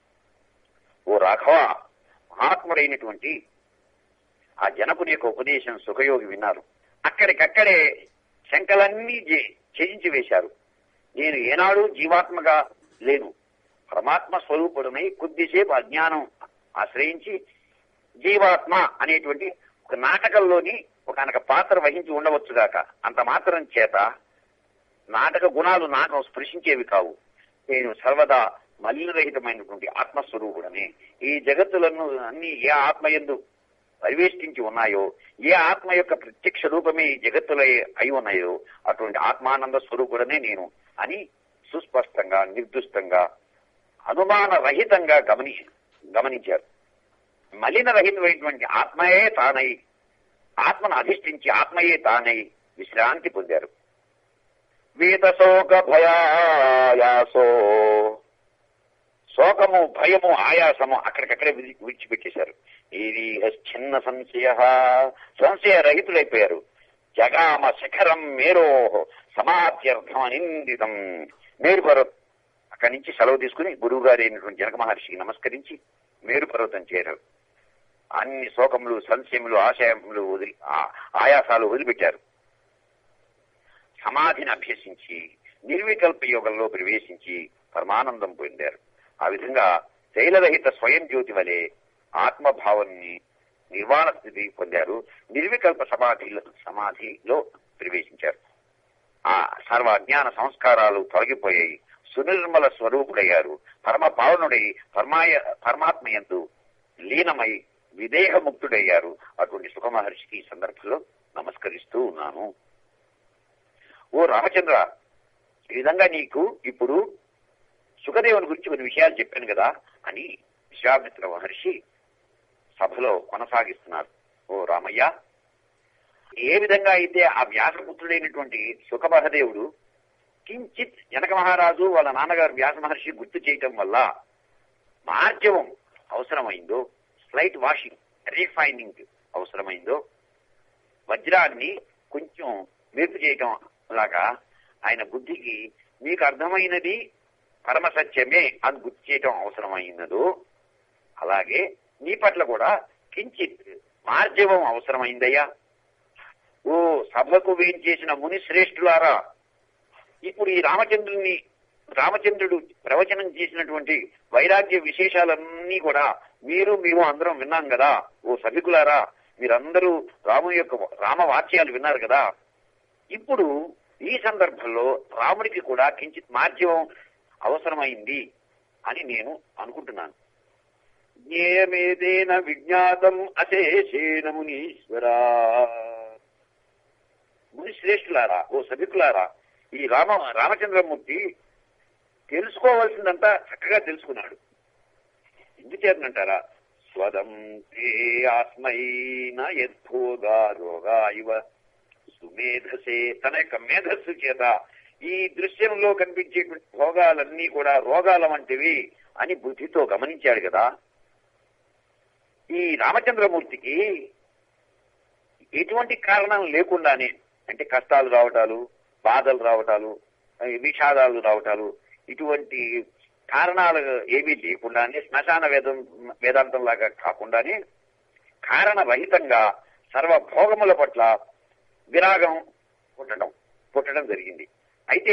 ఓ రాఘవ, మహాత్ముడైనటువంటి ఆ జనకుని యొక్క ఉపదేశం సుఖయోగి విన్నారు. అక్కడికక్కడే శంకలన్నీ ఛేదించి వేశారు. నేను ఏనాడు జీవాత్మగా లేను, పరమాత్మ స్వరూపుడమై కొద్దిసేపు అజ్ఞానం ఆశ్రయించి జీవాత్మ అనేటువంటి ఒక నాటకంలోని ఒక పాత్ర వహించి ఉండవచ్చుగాక. అంత మాత్రం చేత నాటక గుణాలు నాకు స్పృశించేవి కావు. నేను సర్వదా మలినరహితమైనటువంటి ఆత్మస్వరూపుడని. ఈ జగత్తులను అన్ని ఏ ఆత్మయందు పరివేష్టించి ఉన్నాయో, ఏ ఆత్మ యొక్క ప్రత్యక్ష రూపమే ఈ జగత్తులో అయి ఉన్నాయో అటువంటి ఆత్మానంద స్వరూపుడనే నేను అని సుస్పష్టంగా, నిర్దుష్టంగా, అనుమాన రహితంగా గమనించారు. మలిన రహితమైనటువంటి ఆత్మయే తానై, ఆత్మను అధిష్ఠించి ఆత్మయే తానై విశ్రాంతి పొందారు. వీతశోక భయాయాసో శోకము, భయము, ఆయాసము అక్కడికక్కడే విడిచిపెట్టేశారు. ఇది చిన్న సంశయ రహితులైపోయారు. జగామ శిఖరం మేరో సమాధ్యర్థం అనిందితం. మేరు పర్వతం అక్కడి నుంచి సెలవు తీసుకుని గురువు గారి అయినటువంటి జనక మహర్షికి నమస్కరించి మేరు పర్వతం చేరారు. అన్ని శోకములు, సంశయములు, ఆశయములు ఆయాసాలు వదిలిపెట్టారు. సమాధిని అభ్యసించి నిర్వికల్ప యోగంలో ప్రవేశించి పరమానందం పొందారు. ఆ విధంగా శైలరహిత స్వయం జ్యోతి వలె ఆత్మభావాన్ని నిర్వాణ స్థితి పొందారు. నిర్వికల్ప సమాధిలో ప్రవేశించారు. ఆ సర్వ అజ్ఞాన సంస్కారాలు తొలగిపోయాయి. సునిర్మల స్వరూపుడయ్యారు. పరమ పావనుడై పరమాత్మయందు లీనమై విదేహముక్తుడయ్యారు. అటువంటి సుఖ మహర్షికి ఈ సందర్భంలో నమస్కరిస్తూ ఉన్నాను. ఓ రామచంద్ర, ఈ విధంగా నీకు ఇప్పుడు సుఖదేవుని గురించి కొన్ని విషయాలు చెప్పాను కదా అని విశ్వామిత్ర మహర్షి సభలో కొనసాగిస్తున్నారు. ఓ రామయ్య, ఏ విధంగా అయితే ఆ వ్యాసపుత్రుడైనటువంటి సుఖమహదేవుడు కించిత్ జనక మహారాజు వాళ్ళ నాన్నగారు వ్యాస మహర్షి గుర్తు చేయటం వల్ల మార్జవం అవసరమైందో, స్లైట్ వాషింగ్, రీఫైనింగ్ అవసరమైందో, వజ్రాన్ని కొంచెం మెరుపు చేయటం లాగా ఆయన బుద్ధికి మీకు అర్థమైనది పరమ సత్యమే అని గుర్తు చేయటం అవసరమైనదో, అలాగే నీ పట్ల కూడా కించిత్ మార్జవం అవసరమైందయ్యా. ఓ సభకు వేయించేసిన ముని శ్రేష్ఠులారా, ఇప్పుడు ఈ రామచంద్రుడు ప్రవచనం చేసినటువంటి వైరాగ్య విశేషాలన్నీ కూడా మేము అందరం విన్నాం కదా. ఓ సభికులారా, మీరందరూ రాముని యొక్క రామవాక్యాలు విన్నారు కదా. ఇప్పుడు ఈ సందర్భంలో రాముడికి కూడా కించిత్ మార్జవం అవసరమైంది అని నేను అనుకుంటున్నాను. జ్ఞేయమేదేన విజ్ఞాతం అశేషేణ మునీశ్వరా. ముని శ్రేష్ఠులారా, ఓ సభికులారా, ఈ రామచంద్రమూర్తి తెలుసుకోవాల్సిందంతా చక్కగా తెలుసుకున్నాడు. ఎందుచేతనంటారా? స్వదం తే ఆత్మైన యద్భోగా రోగా ఇవ సుమేధసే. తన యొక్క మేధస్సు చేత ఈ దృశ్యంలో కనిపించేటువంటి భోగాలన్నీ కూడా రోగాల వంటివి అని బుద్ధితో గమనించాడు కదా. ఈ రామచంద్రమూర్తికి ఎటువంటి కారణం లేకుండానే, అంటే కష్టాలు రావటాలు, బాధలు రావటాలు, విషాదాలు రావటాలు, ఇటువంటి కారణాలు ఏమీ లేకుండానే, శ్మశాన వేదాంతం లాగా కాకుండానే కారణరహితంగా సర్వభోగముల పట్ల విరాగం పుట్టడం జరిగింది. అయితే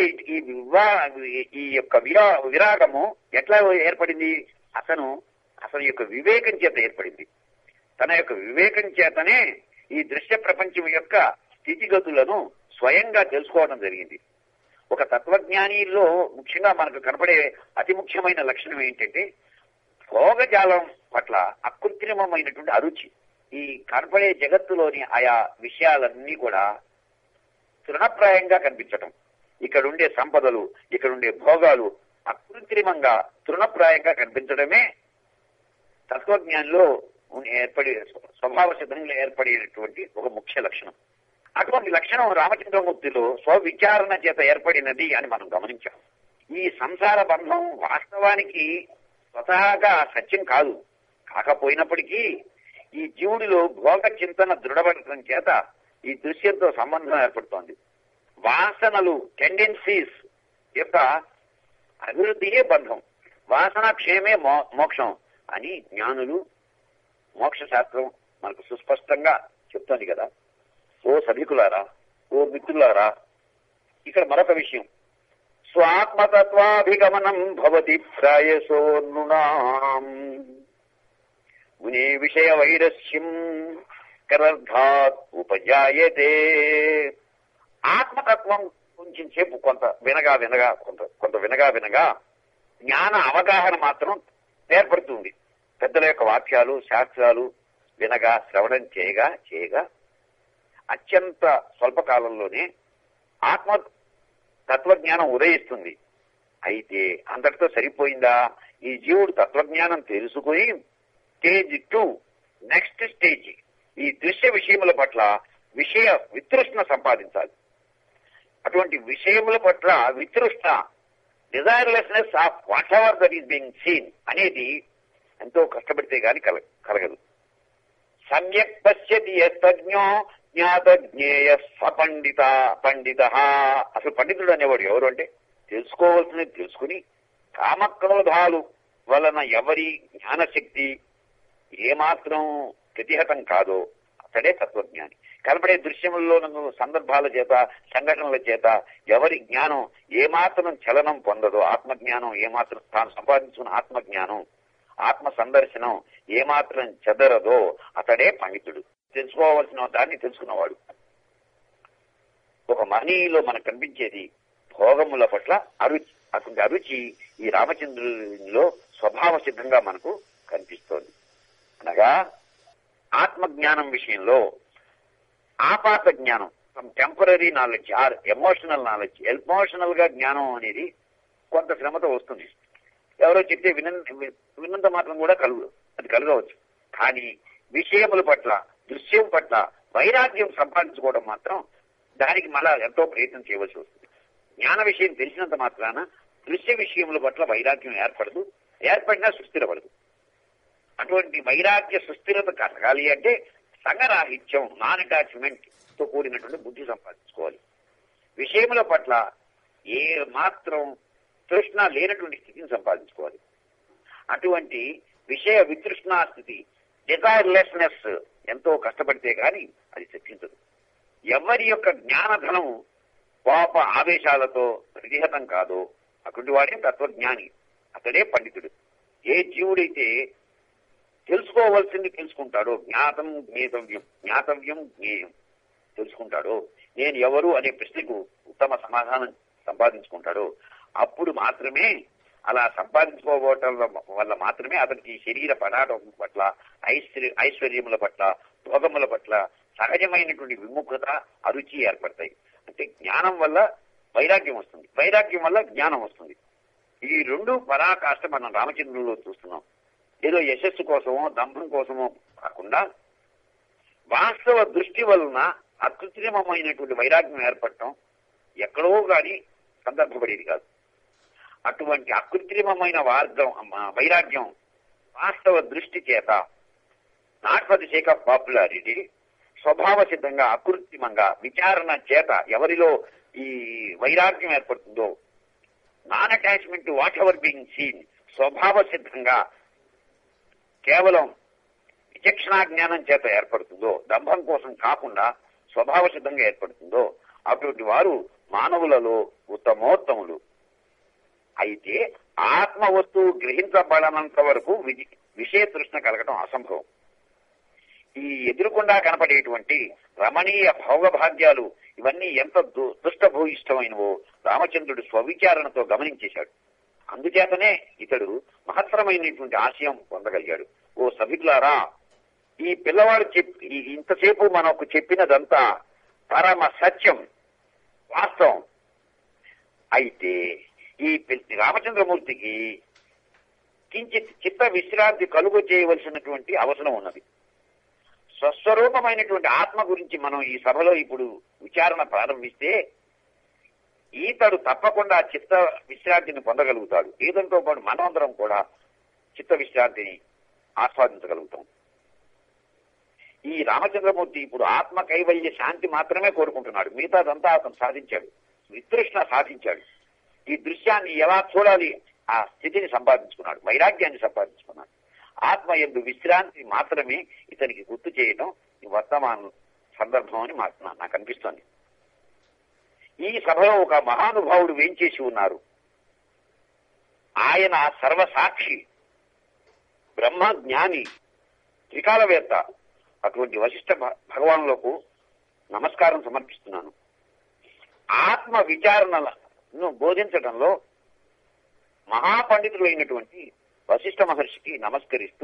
ఈ యొక్క విరాగము ఎట్లా ఏర్పడింది? అసలు యొక్క వివేకం చేత ఏర్పడింది. తన యొక్క వివేకం చేతనే ఈ దృశ్య ప్రపంచం యొక్క స్థితిగతులను స్వయంగా తెలుసుకోవడం జరిగింది. ఒక తత్వజ్ఞానిలో ముఖ్యంగా మనకు కనపడే అతి ముఖ్యమైన లక్షణం ఏంటంటే భోగజాలం పట్ల అకృత్రిమమైనటువంటి అరుచి. ఈ కనపడే జగత్తులోని ఆయా విషయాలన్నీ కూడా తృణప్రాయంగా కనిపించటం, ఇక్కడుండే సంపదలు, ఇక్కడుండే భోగాలు అకృత్రిమంగా తృణప్రాయంగా కనిపించడమే తత్వజ్ఞానిలో స్వభావ సిద్ధంగా ఏర్పడేటువంటి ఒక ముఖ్య లక్షణం. అటువంటి లక్షణం రామచంద్రమూర్తిలో స్వవిచారణ చేత ఏర్పడినది అని మనం గమనించాం. ఈ సంసార బంధం వాస్తవానికి స్వతహాగా సత్యం కాదు. కాకపోయినప్పటికీ ఈ జీవుడిలో భోగ చింతన దృఢపడటం చేత ఈ దృశ్యంతో సంబంధం ఏర్పడుతోంది. వాసనలు, టెండెన్సీస్ యొక్క అభివృద్ధియే బంధం. వాసన క్షేమే మోక్షం అని జ్ఞానులు, మోక్ష శాస్త్రం మనకు సుస్పష్టంగా చెప్తోంది కదా. ఓ సభికులారా, ఓ మిత్రులారా, ఇక్కడ మరొక విషయం. స్వాత్మతత్వాభిగమనం భవతి ప్రాయసోన్నునాం మునే విషయ వైరస్యం కరర్థాత్ ఉపజాయతే. ఆత్మతత్వం కొంచెం సేపు కొంత వినగా జ్ఞాన అవగాహన మాత్రం ఏర్పడుతుంది. పెద్దల యొక్క వాక్యాలు, శాస్త్రాలు వినగా, శ్రవణం చేయగా అత్యంత స్వల్పకాలంలోనే ఆత్మ తత్వజ్ఞానం ఉదయిస్తుంది. అయితే అంతటితో సరిపోయిందా? ఈ జీవుడు తత్వజ్ఞానం తెలుసుకుని స్టేజ్ 2, నెక్స్ట్ స్టేజ్, ఈ దృశ్య విషయముల పట్ల విషయ వితృష్ణ సంపాదించాలి. అటువంటి విషయముల పట్ల వితృష్ణ desirelessness of whatever that is being seen అనేది ఎంతో కష్టపడితే గాని కలగదు. సమ్యక్ పశ్యతి యస్తజ్ఞో జ్ఞాతజ్ఞేయ సపండిత పండిత. అసలు పండితుడు అనేవాడు ఎవరు అంటే తెలుసుకోవాల్సినది తెలుసుకుని కామక్రోధాలు వలన ఎవరి జ్ఞానశక్తి ఏమాత్రం ప్రతిహతం కాదో అతడే తత్వజ్ఞాని. కనపడే దృశ్యముల్లో సందర్భాల చేత సంఘటనల చేత ఎవరి జ్ఞానం ఏమాత్రం చలనం పొందదో, ఆత్మజ్ఞానం ఏమాత్రం తాను సంపాదించుకున్న ఆత్మజ్ఞానం ఆత్మ సందర్శనం ఏమాత్రం చెదరదో అతడే పండితుడు. తెలుసుకోవాల్సిన దాన్ని తెలుసుకున్నవాడు. ఒక మహనీయులో మనకు కనిపించేది భోగముల పట్ల అరుచి. అటువంటి అరుచి ఈ రామచంద్రునిలో స్వభావ సిద్ధంగా మనకు కనిపిస్తోంది. అనగా ఆత్మజ్ఞానం విషయంలో ఆపాత జ్ఞానం, temporary knowledge or emotional knowledge. Emotional గా జ్ఞానం అనేది కొంత శ్రమతో వస్తుంది. ఎవరో చెప్తే విన్నంత మాత్రం కూడా అది కలగవచ్చు. కానీ విషయముల పట్ల దృశ్యం పట్ల వైరాగ్యం సంపాదించుకోవడం మాత్రం దానికి మళ్ళా ఎంతో ప్రయత్నం చేయవలసి వస్తుంది. జ్ఞాన విషయం తెలిసినంత మాత్రాన దృశ్య విషయముల పట్ల వైరాగ్యం ఏర్పడదు, ఏర్పడినా సుస్థిరపడదు. అటువంటి వైరాగ్య సుస్థిరత కలగాలి అంటే సంగరాహిత్యం, నాన్ అటాచ్మెంట్ తో కూడినటువంటి బుద్ధి సంపాదించుకోవాలి. విషయముల పట్ల ఏ మాత్రం తృష్ణ లేనటువంటి స్థితిని సంపాదించుకోవాలి. అటువంటి విషయ వితృష్ణా స్థితి, డిజైర్లెస్నెస్ ఎంతో కష్టపడితే గాని అది సిద్ధించదు. ఎవరి యొక్క జ్ఞానధనం కోప ఆవేశాలతో ప్రతిహతం కాదో అటువంటి వాడే తత్వజ్ఞాని, అతడే పండితుడు. ఏ జీవుడైతే తెలుసుకోవలసింది తెలుసుకుంటాడో, జ్ఞాతం జ్ఞేతవ్యం జ్ఞాతవ్యం జ్ఞేయం తెలుసుకుంటాడో, నేను ఎవరు అనే ప్రశ్నకు ఉత్తమ సమాధానం సంపాదించుకుంటాడో అప్పుడు మాత్రమే, అలా సంపాదించుకోవటం వల్ల మాత్రమే అతనికి శరీర పదార్థం పట్ల, ఐశ్వర్యముల పట్ల, భోగముల పట్ల సహజమైనటువంటి విముఖత, అరుచి ఏర్పడతాయి. అంటే జ్ఞానం వల్ల వైరాగ్యం వస్తుంది, వైరాగ్యం వల్ల జ్ఞానం వస్తుంది. ఈ రెండు పరాకాష్ట మనం రామచంద్రుల్లో చూస్తున్నాం. ఏదో యశస్సు కోసమో దంభం కోసమో కాకుండా వాస్తవ దృష్టి వలన అకృత్రిమమైనటువంటి వైరాగ్యం ఏర్పడటం ఎక్కడో గాని సందర్భపడేది కాదు. అటువంటి అకృత్రిమమైన వైరాగ్యం వాస్తవ దృష్టి చేత, not for the sake of popularity, స్వభావ సిద్ధంగా అకృత్రిమంగా విచారణ చేత ఎవరిలో ఈ వైరాగ్యం ఏర్పడుతుందో, non attachment to whatever being seen, స్వభావ సిద్ధంగా కేవలం విచక్షణా జ్ఞానం చేత ఏర్పడుతుందో, దంభం కోసం కాకుండా స్వభావ సిద్ధంగా ఏర్పడుతుందో అటువంటి వారు మానవులలో ఉత్తమోత్తములు. అయితే ఆత్మ వస్తువు గ్రహించబడనంత వరకు విషయ తృష్ణ కలగటం అసంభవం. ఈ ఎదురుకుండా కనపడేటువంటి రమణీయ భోగభాగ్యాలు ఇవన్నీ ఎంత దుష్టభూయిష్టమైనవో రామచంద్రుడు స్వవిచారణతో గమనించేశాడు. అందుచేతనే ఇతడు మహత్తరమైనటువంటి ఆశయం పొందగలిగాడు. ఓ సభికులారా, ఈ పిల్లవాడు ఇంతసేపు మనకు చెప్పినదంతా పరమ సత్యం, వాస్తవం. అయితే ఈ రామచంద్రమూర్తికి కించిత్ చిత్త విశ్రాంతి కలుగు చేయవలసినటువంటి అవసరం ఉన్నది. స్వస్వరూపమైనటువంటి ఆత్మ గురించి మనం ఈ సభలో ఇప్పుడు విచారణ ప్రారంభిస్తే ఈతడు తప్పకుండా చిత్త విశ్రాంతిని పొందగలుగుతాడు. ఈతంతో పాటు మనమందరం కూడా చిత్త విశ్రాంతిని ఆస్వాదించగలుగుతాం. ఈ రామచంద్రమూర్తి ఇప్పుడు ఆత్మ కైవల్య శాంతి మాత్రమే కోరుకుంటున్నాడు. మిగతాదంతా అతను సాధించాడు, వితృష్ణ సాధించాడు. ఈ దృశ్యాన్ని ఎలా చూడాలి ఆ స్థితిని సంపాదించుకున్నాడు, వైరాగ్యాన్ని సంపాదించుకున్నాడు. ఆత్మ యందు విశ్రాంతి మాత్రమే ఇతనికి గుర్తు చేయడం ఈ వర్తమాన సందర్భం అని నాకు అనిపిస్తోంది. ఈ సభలో ఒక మహానుభావుడు వేంచేసి ఉన్నారు. ఆయన సర్వసాక్షి, బ్రహ్మ జ్ఞాని, త్రికాలవేత్త. అటువంటి వశిష్ఠ భగవానులకు నమస్కారం సమర్పిస్తున్నాను. ఆత్మ విచారణను బోధించడంలో మహాపండితులైనటువంటి వశిష్ఠ మహర్షికి నమస్కరిస్తూ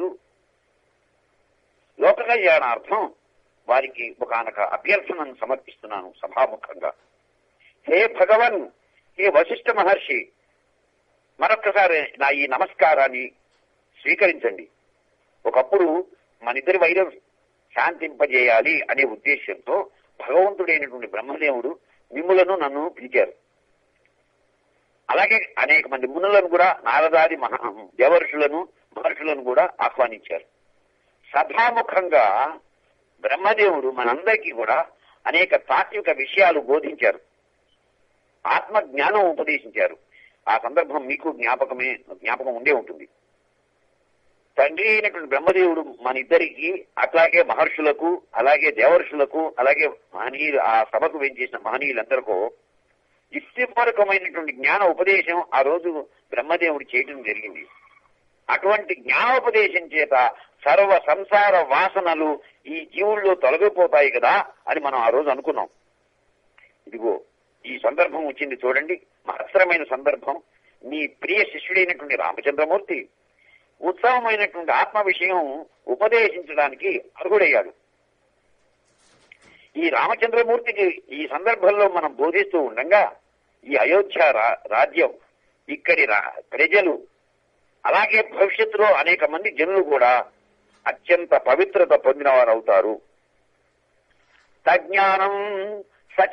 లోక కళ్యాణార్థం వారికి ఒకనొక అభ్యర్థనను సమర్పిస్తున్నాను సభాముఖంగా. హే భగవన్, హే వశిష్ఠ మహర్షి, మరొక్కసారి నా ఈ నమస్కారాన్ని స్వీకరించండి. ఒకప్పుడు మనిద్దరి వైరం శాంతింపజేయాలి అనే ఉద్దేశంతో భగవంతుడైనటువంటి బ్రహ్మదేవుడు మిమ్ములను నన్ను పిలిచారు. అలాగే అనేక మంది మునులను కూడా, నారదాది దేవర్షులను మహర్షులను కూడా ఆహ్వానించారు. సభాముఖంగా బ్రహ్మదేవుడు మనందరికీ కూడా అనేక తాత్విక విషయాలు బోధించారు, ఆత్మ జ్ఞానం ఉపదేశించారు. ఆ సందర్భం మీకు జ్ఞాపకం ఉండే ఉంటుంది. తండ్రి అయినటువంటి బ్రహ్మదేవుడు మన ఇద్దరికి, అట్లాగే మహర్షులకు, అలాగే దేవర్షులకు, అలాగే మహనీయులు, ఆ సభకు వెంచేసిన మహనీయులందరికీ యుక్తిపూర్వకమైనటువంటి జ్ఞాన ఉపదేశం ఆ రోజు బ్రహ్మదేవుడు చేయడం జరిగింది. అటువంటి జ్ఞానోపదేశం చేత సర్వ సంసార వాసనలు ఈ జీవుల్లో తొలగిపోతాయి కదా అని మనం ఆ రోజు అనుకున్నాం. ఇదిగో ఈ సందర్భం వచ్చింది చూడండి, మహత్తరమైన సందర్భం. నీ ప్రియ శిష్యుడైనటువంటి రామచంద్రమూర్తి ఉత్సవమైనటువంటి ఆత్మ విషయం ఉపదేశించడానికి అర్హుడయ్యాడు. ఈ రామచంద్రమూర్తికి ఈ సందర్భంలో మనం బోధిస్తూ ఉండగా ఈ అయోధ్య రాజ్యం, ఇక్కడి ప్రజలు, అలాగే భవిష్యత్తులో అనేక మంది జనులు కూడా అత్యంత పవిత్రత పొందిన వారు అవుతారు. తజ్ఞానం సచ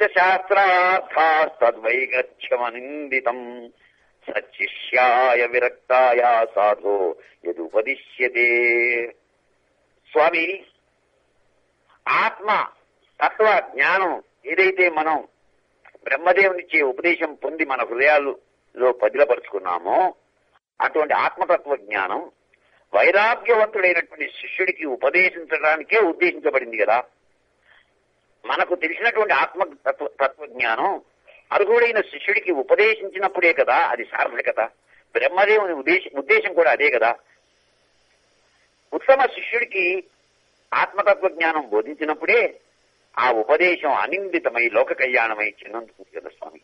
శాస్త్రార్థాస్తద్వైగత్యమనిందితం సచ్చిష్యాయ విరక్తాయ సాధో యదుపదిశ్యతే. స్వామి, ఆత్మ తత్వ జ్ఞానం ఏదైతే మనం బ్రహ్మదేవునిచ్చే ఉపదేశం పొంది మన హృదయాల్లో పదిలపరుచుకున్నామో అటువంటి ఆత్మతత్వ జ్ఞానం వైరాగ్యవంతుడైనటువంటి శిష్యుడికి ఉపదేశించడానికే ఉద్దేశించబడింది కదా. మనకు తెలిసినటువంటి తత్వజ్ఞానం అర్హుడైన శిష్యుడికి ఉపదేశించినప్పుడే కదా అది సార్థకత. బ్రహ్మదేవుని ఉద్దేశం కూడా అదే కదా. ఉత్తమ శిష్యుడికి ఆత్మతత్వ జ్ఞానం బోధించినప్పుడే ఆ ఉపదేశం అనిందితమై లోక కళ్యాణమై చిన్నందుకు కదా స్వామి.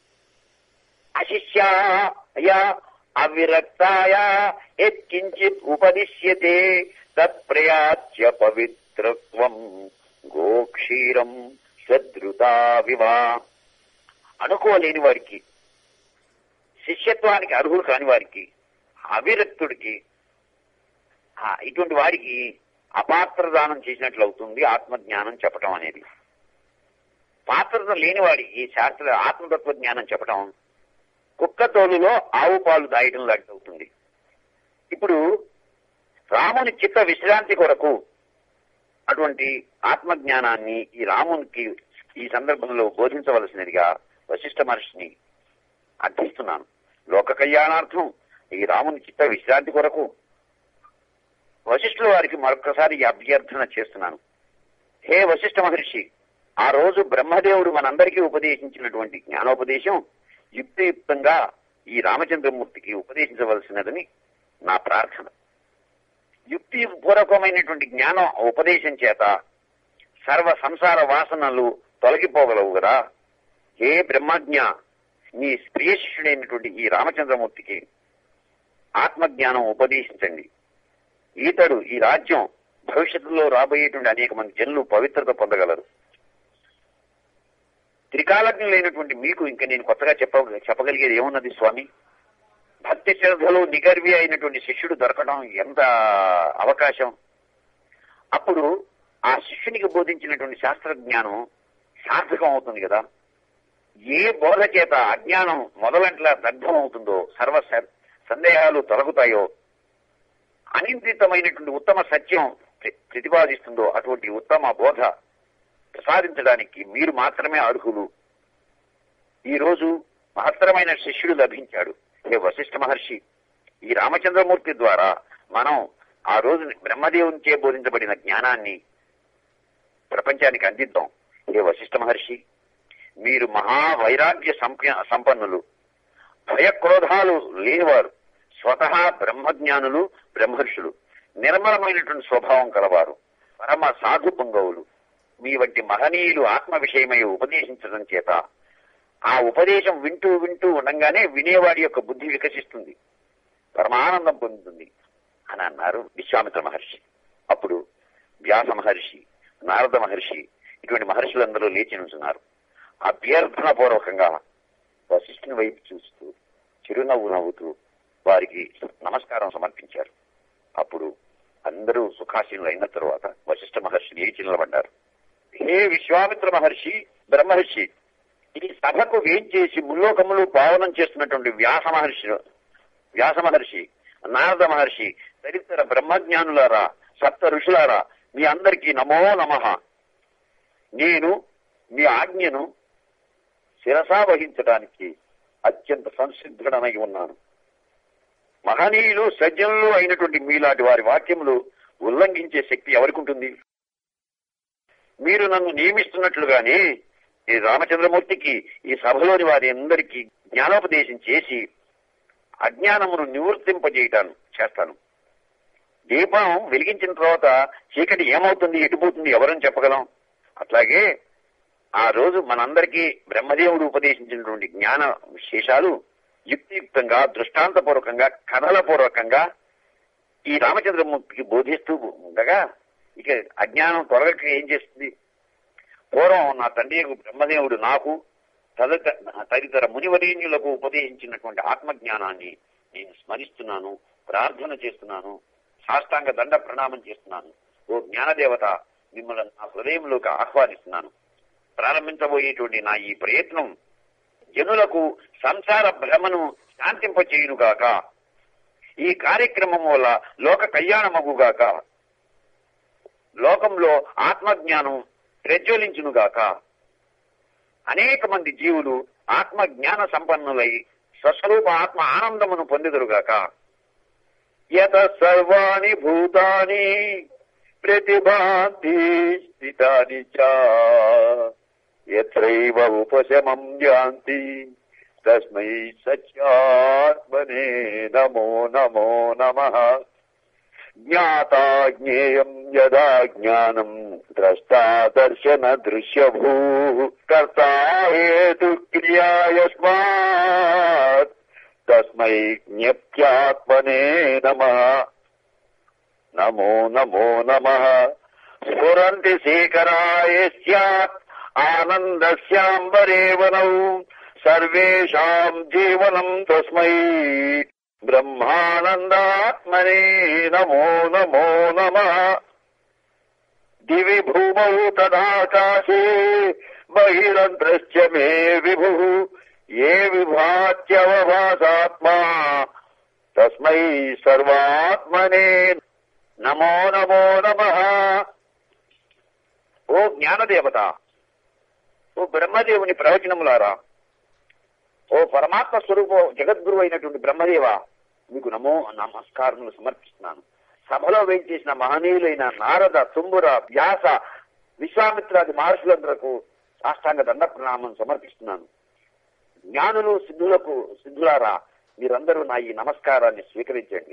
అశిష్యాయ అవిరక్తాయ యత్కించిత్ ఉపదిశ్యతే తత్ప్రయాచ్య పవిత్రత్వం గోక్షీరం సద్రుతావివా. అనుకోలేని వారికి, శిష్యత్వానికి అర్హులు కాని వారికి, అవిరక్తుడికి, ఇటువంటి వారికి అపాత్రదానం చేసినట్లు అవుతుంది ఆత్మజ్ఞానం చెప్పటం అనేది. పాత్రత లేని వాడికి ఆత్మతత్వ జ్ఞానం చెప్పటం కుక్క తోలులో ఆవు పాలు దాయటం లాంటి అవుతుంది. ఇప్పుడు రాముని చిత్త విశ్రాంతి కొరకు అటువంటి ఆత్మజ్ఞానాన్ని ఈ రామునికి ఈ సందర్భంలో బోధించవలసినదిగా వశిష్ఠ మహర్షిని అర్థిస్తున్నాను. లోక కళ్యాణార్థం ఈ రాముని చిత్త విశ్రాంతి కొరకు వశిష్ఠుల వారికి మరొకసారి ఈ అభ్యర్థన చేస్తున్నాను. హే వశిష్ఠ మహర్షి, ఆ రోజు బ్రహ్మదేవుడు మనందరికీ ఉపదేశించినటువంటి జ్ఞానోపదేశం యుక్తియుక్తంగా ఈ రామచంద్రమూర్తికి ఉపదేశించవలసినదని నా ప్రార్థన. యుక్తిపూర్వకమైనటువంటి జ్ఞానం ఉపదేశం చేత సర్వ సంసార వాసనలు తొలగిపోగలవు కదా. ఏ బ్రహ్మజ్ఞ, నీ ప్రియ శిష్యుడైనటువంటి ఈ రామచంద్రమూర్తికి ఆత్మజ్ఞానం ఉపదేశించండి. ఈతడు, ఈ రాజ్యం భవిష్యత్తులో రాబోయేటువంటి అనేక మంది జనులు పవిత్రత పొందగలరు. త్రికాలజ్ఞులైనటువంటి మీకు ఇంకా నేను కొత్తగా చెప్పగలిగేది ఏమున్నది స్వామి? భక్తి శ్రద్ధలో నిగర్వి అయినటువంటి శిష్యుడు దొరకడం ఎంత అవకాశం. అప్పుడు ఆ శిష్యునికి బోధించినటువంటి శాస్త్రజ్ఞానం సార్థకం అవుతుంది కదా. ఏ బోధ చేత అజ్ఞానం మొదలంట్లా దగ్ధం అవుతుందో, సర్వ సందేహాలు తొలగుతాయో, అనిందితమైనటువంటి ఉత్తమ సత్యం ప్రతిపాదిస్తుందో అటువంటి ఉత్తమ బోధ ప్రసాదించడానికి మీరు మాత్రమే అర్హులు. ఈ రోజు మహత్తరమైన శిష్యుడు లభించాడు. హే వశిష్ఠ మహర్షి, ఈ రామచంద్రమూర్తి ద్వారా మనం ఆ రోజు బ్రహ్మదేవునిచే బోధించబడిన జ్ఞానాన్ని ప్రపంచానికి అందిద్దాం. హే వశిష్ఠ మహర్షి, మీరు మహావైరాగ్య సంపన్నులు, భయక్రోధాలు లేనివారు, స్వతహా బ్రహ్మజ్ఞానులు, బ్రహ్మర్షులు, నిర్మలమైనటువంటి స్వభావం కలవారు, పరమ సాధు పుంగవులు. మీ వంటి మహనీయులు ఆత్మ విషయమై ఉపదేశించడం చేత ఆ ఉపదేశం వింటూ వింటూ ఉండగానే వినేవాడి యొక్క బుద్ధి వికసిస్తుంది, పరమానందం పొందుతుంది అని అన్నారు విశ్వామిత్ర మహర్షి. అప్పుడు వ్యాస మహర్షి, నారద మహర్షి, ఇటువంటి మహర్షులందరూ లేచి నుంచున్నారు. అభ్యర్థన పూర్వకంగా వశిష్ఠుని వైపు చూస్తూ చిరునవ్వు నవ్వుతూ వారికి నమస్కారం సమర్పించారు. అప్పుడు అందరూ సుఖాసీనులు అయిన తరువాత వశిష్ఠ మహర్షి లేచి నిలబడ్డారు. హే విశ్వామిత్ర మహర్షి, బ్రహ్మర్షి, ఈ సభకు వేంచేసి ముల్లోకములు పావనం చేస్తున్నటువంటి వ్యాస మహర్షి, నారద మహర్షి, తదితర బ్రహ్మజ్ఞానులారా, సప్త ఋషులారా, మీ అందరికీ నమో నమః. నేను మీ ఆజ్ఞను శిరసా వహించడానికి అత్యంత సంసిద్ధుడనై ఉన్నాను. మహనీయులు సజ్జనులు అయినటువంటి మీలాంటి వారి వాక్యములు ఉల్లంఘించే శక్తి ఎవరికి ఉంటుంది? మీరు నన్ను నియమిస్తున్నట్లుగానే ఈ రామచంద్రమూర్తికి ఈ సభలోని వారి అందరికీ జ్ఞానోపదేశం చేసి అజ్ఞానమును నివృత్తింపజేయటాను చేస్తాను. దీపం వెలిగించిన తర్వాత చీకటి ఏమవుతుంది, ఎటుపోతుంది ఎవరని చెప్పగలం? అట్లాగే ఆ రోజు మనందరికీ బ్రహ్మదేవుడు ఉపదేశించినటువంటి జ్ఞాన విశేషాలు యుక్తియుక్తంగా, దృష్టాంతపూర్వకంగా, కథల పూర్వకంగా ఈ రామచంద్రమూర్తికి బోధిస్తూ ఉండగా ఇక అజ్ఞానం త్వరగా ఏం చేస్తుంది? పూర్వం నా తండ్రి బ్రహ్మదేవుడు నాకు తదితర మునివరేణ్యులకు ఉపదేశించినటువంటి ఆత్మజ్ఞానాన్ని నేను స్మరిస్తున్నాను, ప్రార్థన చేస్తున్నాను, సాష్టాంగ దండ ప్రణామం చేస్తున్నాను. ఓ జ్ఞానదేవత, మిమ్మల్ని నా హృదయంలోకి ఆహ్వానిస్తున్నాను. ప్రారంభించబోయేటువంటి నా ఈ ప్రయత్నం జనులకు సంసార భ్రమను శాంతింపచేయునుగాక. ఈ కార్యక్రమం వల్ల లోక కళ్యాణమగుగాక. లోకంలో ఆత్మజ్ఞానం ప్రజ్వలించునుగాక. అనేక మంది జీవులు ఆత్మజ్ఞాన సంపన్నులై స్వస్వరూప ఆత్మ ఆనందమును పొందిదురుగాక. యత సర్వాణి భూతాని ప్రతిభాంతి స్థితాని చ యత్రైవ ఉపశమం యాంతి తస్మై సత్యాత్మనే నమో నమో నమః. జ్ఞాతా జ్ఞేయం యదా జ్ఞానం ద్రష్టా దర్శన దృశ్యభూ కర్తా హేతు క్రియాయస్మాత్ తస్మై జ్ఞప్త్యాత్మనే నమః. నమో నమో నమః. స్ఫురంతి శేఖరాయ స్యాత్ ఆనందస్యాంబరే వనౌ సర్వేషాం జీవనం తస్మై బ్రహ్మానందాత్మనే నమో నమో నమః. దివి భూమౌ తదాకాశే బహిరంతశ్చ మే విభుః ఏ విభాత్యవభాసాత్మా తస్మై సర్వాత్మనే నమో నమో నమః. ఓ జ్ఞానదేవత, ఓ బ్రహ్మదేవుని ప్రవచనములారా, ఓ పరమాత్మ స్వరూప జగద్గురు అయినటువంటి బ్రహ్మదేవ, మీకు నమస్కారములు సమర్పిస్తున్నాను. సభలో వేయించేసిన మహనీయులైన నారద, తుంబుర, వ్యాస, విశ్వామిత్రాది మహర్షులందరకు సాష్టాంగ దండ ప్రణామం సమర్పిస్తున్నాను. జ్ఞానులు సిద్ధులారా, మీరందరూ నా ఈ నమస్కారాన్ని స్వీకరించండి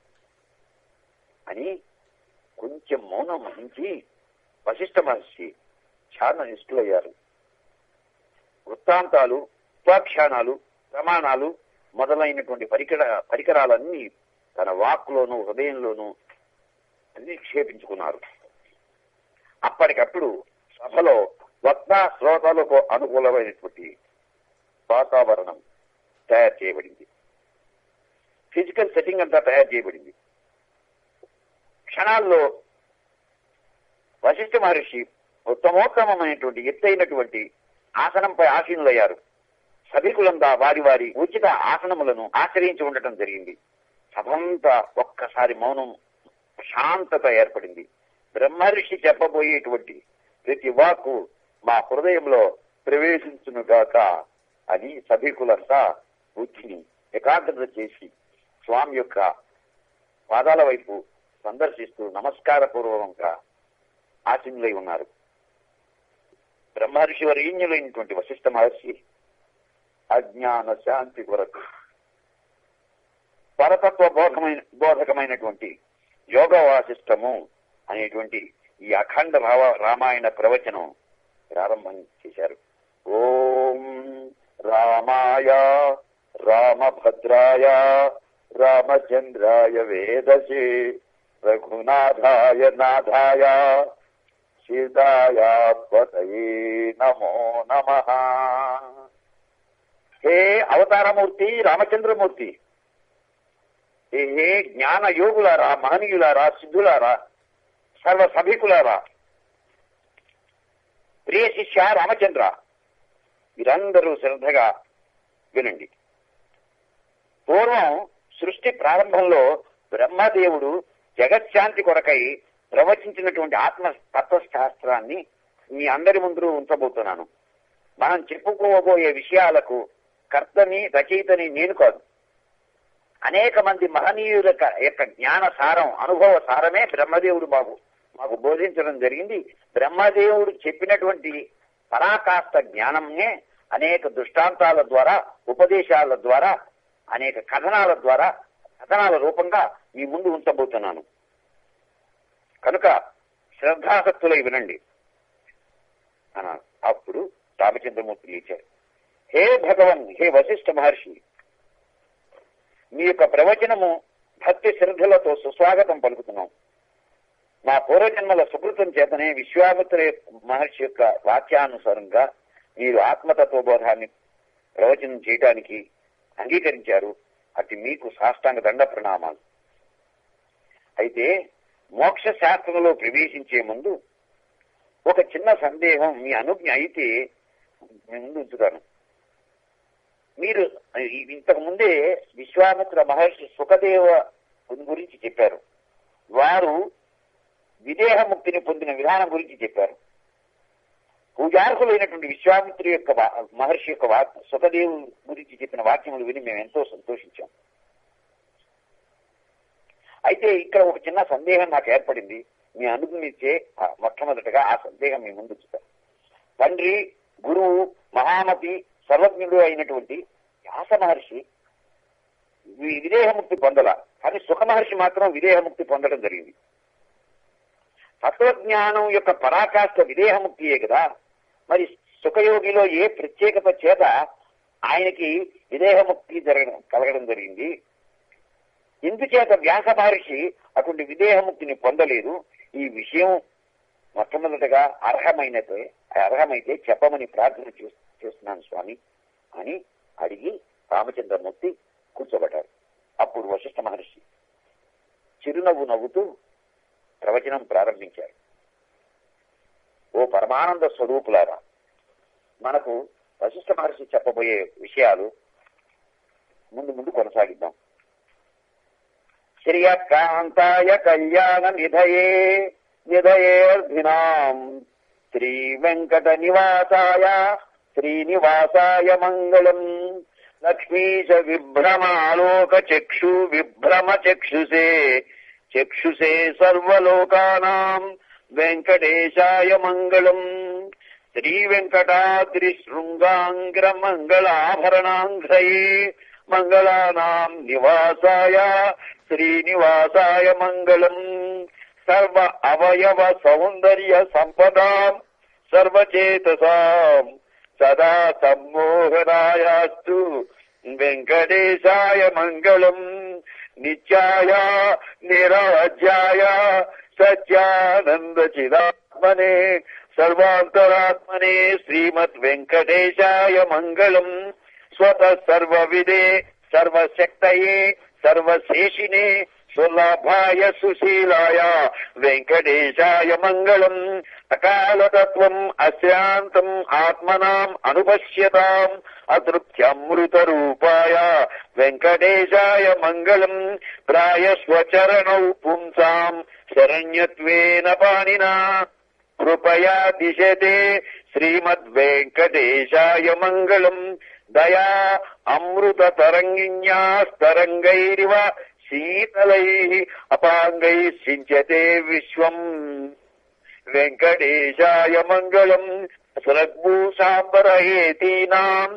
అని కొంచెం మౌనం వహించి వశిష్ఠ మహర్షి చాలా నిష్ఠులయ్యారు. వృత్తాంతాలు, ఉపాఖ్యానాలు, ప్రమాణాలు మొదలైనటువంటి పరికరాలన్నీ తన వాక్కులోనూ హృదయంలోనూ నిక్షేపించుకున్నారు. అప్పటికప్పుడు సభలో వక్తా శ్రోతలకు అనుకూలమైనటువంటి వాతావరణం తయారు చేయబడింది. ఫిజికల్ సెట్టింగ్ అంతా తయారు చేయబడింది. క్షణాల్లో వశిష్ఠ మహర్షి ఉత్తమోత్తమైనటువంటి ఎత్తైనటువంటి ఆసనంపై ఆసీనులయ్యారు. సభికులంతా వారి వారి ఉచిత ఆసనములను ఆశ్రయించి ఉండటం జరిగింది. సభంతా ఒక్కసారి మౌనం, శాంతత ఏర్పడింది. బ్రహ్మర్షి చెప్పబోయేటువంటి ప్రతి వాక్కు మా హృదయంలో ప్రవేశించునుగాక అని సభికులంతా బుద్ధిని ఏకాగ్రత చేసి స్వామి యొక్క పాదాల వైపు సందర్శిస్తూ నమస్కార పూర్వకంగా ఆసీనులై ఉన్నారు. బ్రహ్మర్షి వర్యన్యులైనటువంటి వశిష్ఠ మహర్షి అజ్ఞాన శాంతి కొరకు పరతత్వ బోధకమైనటువంటి యోగ వాసిష్టము అనేటువంటి ఈ అఖండ రామాయణ ప్రవచనం ప్రారంభం చేశారు. ఓం రామాయ రామభద్రాయ రామచంద్రాయ వేదసే రఘునాథాయ నాథాయ సీతాయ పతయే నమో నమః. హే అవతారమూర్తి రామచంద్రమూర్తి, హే జ్ఞాన యోగులారా, మహనీయులారా, సిద్ధులారా, సర్వ సభికులారా, ప్రియ శిష్య రామచంద్ర, మీరందరూ శ్రద్ధగా వినండి. పూర్వం సృష్టి ప్రారంభంలో బ్రహ్మదేవుడు జగత్శాంతి కొరకై ప్రవచించినటువంటి ఆత్మ తత్వశాస్త్రాన్ని మీ అందరి ముందు ఉంచబోతున్నాను. మనం చెప్పుకోబోయే విషయాలకు కర్తని రచయితని నేను కాదు, అనేక మంది మహనీయుల యొక్క జ్ఞాన సారం, అనుభవ సారమే బ్రహ్మదేవుడు మాకు బోధించడం జరిగింది. బ్రహ్మదేవుడు చెప్పినటువంటి పరాకాష్ఠ జ్ఞానంనే అనేక దృష్టాంతాల ద్వారా, ఉపదేశాల ద్వారా, అనేక కథనాల రూపంగా మీ ముందు ఉంచబోతున్నాను. కనుక శ్రద్ధాసక్తులై వినండి అన్నారు. అప్పుడు రామచంద్రమూర్తి లేచారు. హే భగవన్, హే వశిష్ఠ మహర్షి, మీ యొక్క ప్రవచనము భక్తి శ్రద్ధలతో సుస్వాగతం పలుకుతున్నాం. మా పూర్వజన్మల సుకృతం చేతనే విశ్వామిత్ర మహర్షి యొక్క వాక్యానుసారంగా మీరు ఆత్మతత్వబోధాన్ని ప్రవచనం చేయడానికి అంగీకరించారు. అటు మీకు సాష్టాంగ దండ ప్రణామాలు. అయితే మోక్ష శాస్త్రంలో ప్రవేశించే ముందు ఒక చిన్న సందేహం మీ అనుజ్ఞ అయితే మీ ముందు ఉంచుతాను. మీరు ఇంతకు ముందే విశ్వామిత్ర మహర్షి సుఖదేవ గురించి చెప్పారు. వారు విదేహముక్తిని పొందిన విధానం గురించి చెప్పారు. పూజార్హులైనటువంటి విశ్వామిత్ర యొక్క మహర్షి యొక్క సుఖదేవు గురించి చెప్పిన వాక్యములు విని మేము ఎంతో సంతోషించాం. అయితే ఇక్కడ ఒక చిన్న సందేహం నాకు ఏర్పడింది. మీ అనుజ్ఞించే మొట్టమొదటగా ఆ సందేహం మీ ముందు ఉంచుతాను. తండ్రి, గురువు, మహామతి, సర్వజ్ఞుడు అయినటువంటి వ్యాస మహర్షి విదేహముక్తి పొందల, కానీ సుఖ మహర్షి మాత్రం విదేహముక్తి పొందడం జరిగింది. తత్వజ్ఞానం యొక్క పరాకాష్ఠ విదేహముక్తియే కదా. మరి సుఖయోగిలో ఏ ప్రత్యేకత చేత ఆయనకి విదేహముక్తి కలగడం జరిగింది? ఎందుచేత వ్యాస మహర్షి అటువంటి విదేహముక్తిని పొందలేదు? ఈ విషయం మొట్టమొదటగా అర్హమైతే చెప్పమని ప్రార్థన చేస్తున్నాను స్వామి అని అడిగి రామచంద్రమూర్తి కూర్చోబడ్డారు. అప్పుడు వశిష్ఠ మహర్షి చిరునవ్వు నవ్వుతూ ప్రవచనం ప్రారంభించారు. ఓ పరమానంద స్వరూపులారా, మనకు వశిష్ఠ మహర్షి చెప్పబోయే విషయాలు ముందు కొనసాగిద్దాం. శ్రియకాంతాయ కళ్యాణ నిధయేర్ధినాం శ్రీ వెంకట నివాసాయ శ్రీనివాసాయ మంగళం. లక్ష్మీశ విభ్రమాలోక చక్షు విభ్రమ చక్షుషే సర్వలోకానాం వెంకటేశాయ మంగళం. శ్రీ వెంకటాద్రి శృంగాంగ్ర మంగళాభరణాంఘ్రయే మంగళానాం నివాసాయ శ్రీనివాసాయ మంగళం. సర్వ అవయవ సౌందర్య సంపదాం సర్వచేతసాం సదా సమ్మోహనాయాస్తు వెంకటేశాయ మంగళం. నిత్యాయ నిరాజ్యాయ సత్యానంద చిదాత్మనే సర్వాంతరాత్మనే శ్రీమద్ వెంకటేశాయ మంగళం. స్వతః సర్వవిదే సర్వశక్తయే సర్వశేషినే సులభాయ సుశీలాయ వెంకటేశాయ మంగళం. అకాలతత్వం అశాంతం ఆత్మనాం అనుపశ్యతాం అతృప్త్యమృత రూపాయ వెంకటేశాయ మంగళం. ప్రాయస్వచరణౌ పుంసాం శరణ్యత్వేన పాణినా కృపయా దిశతే శ్రీమద్ వెంకటేశాయ మంగళం. దయా అమృత తరంగిణ్యాస్తరంగైరివ శీతలైః అపాంగైః సించతే విశ్వం వెంకటేశాయ మంగళం. స్రగ్భూషాంబరహేతీనాం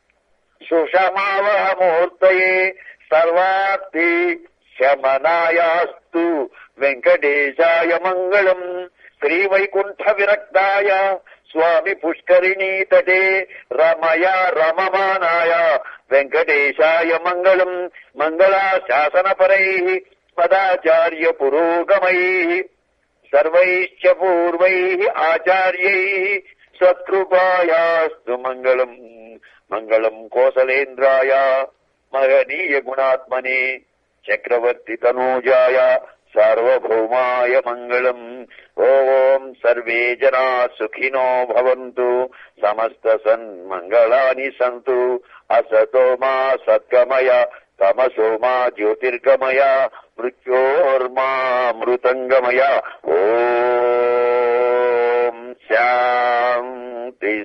సుషమావహమూర్తయే సర్వార్థి శమనాయాస్తు వెంకటేశాయ మంగళం. శ్రీవైకుంఠ విరక్తాయ స్వామి పుష్కరిణీ తటే రమయా రమమానాయ వెంకటేశాయ మంగళం. మంగళాశాసనపరైః పదాచార్య పురోగమైః సర్వైశ్చ పూర్వైః ఆచార్యైః సత్కృపాయాస్తు మంగళం. మంగళం కోసలేంద్రాయ మహనీయ గుణాత్మనే చక్రవర్తి తనూజాయ సార్వభౌమాయ మంగళం. ఓం సర్వే జనా సుఖినో భవంతు, సమస్త సన్మంగళాని సంతు. అసతో మా సద్గమయ, తమసో మా జ్యోతిర్గమయ, మృత్యోర్మా మృతంగమయ. ఓం శాంతి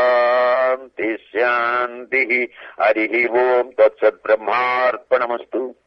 శాంతి శాంతి. హరి ఓం తత్సత్. బ్రహ్మార్పణమస్తు.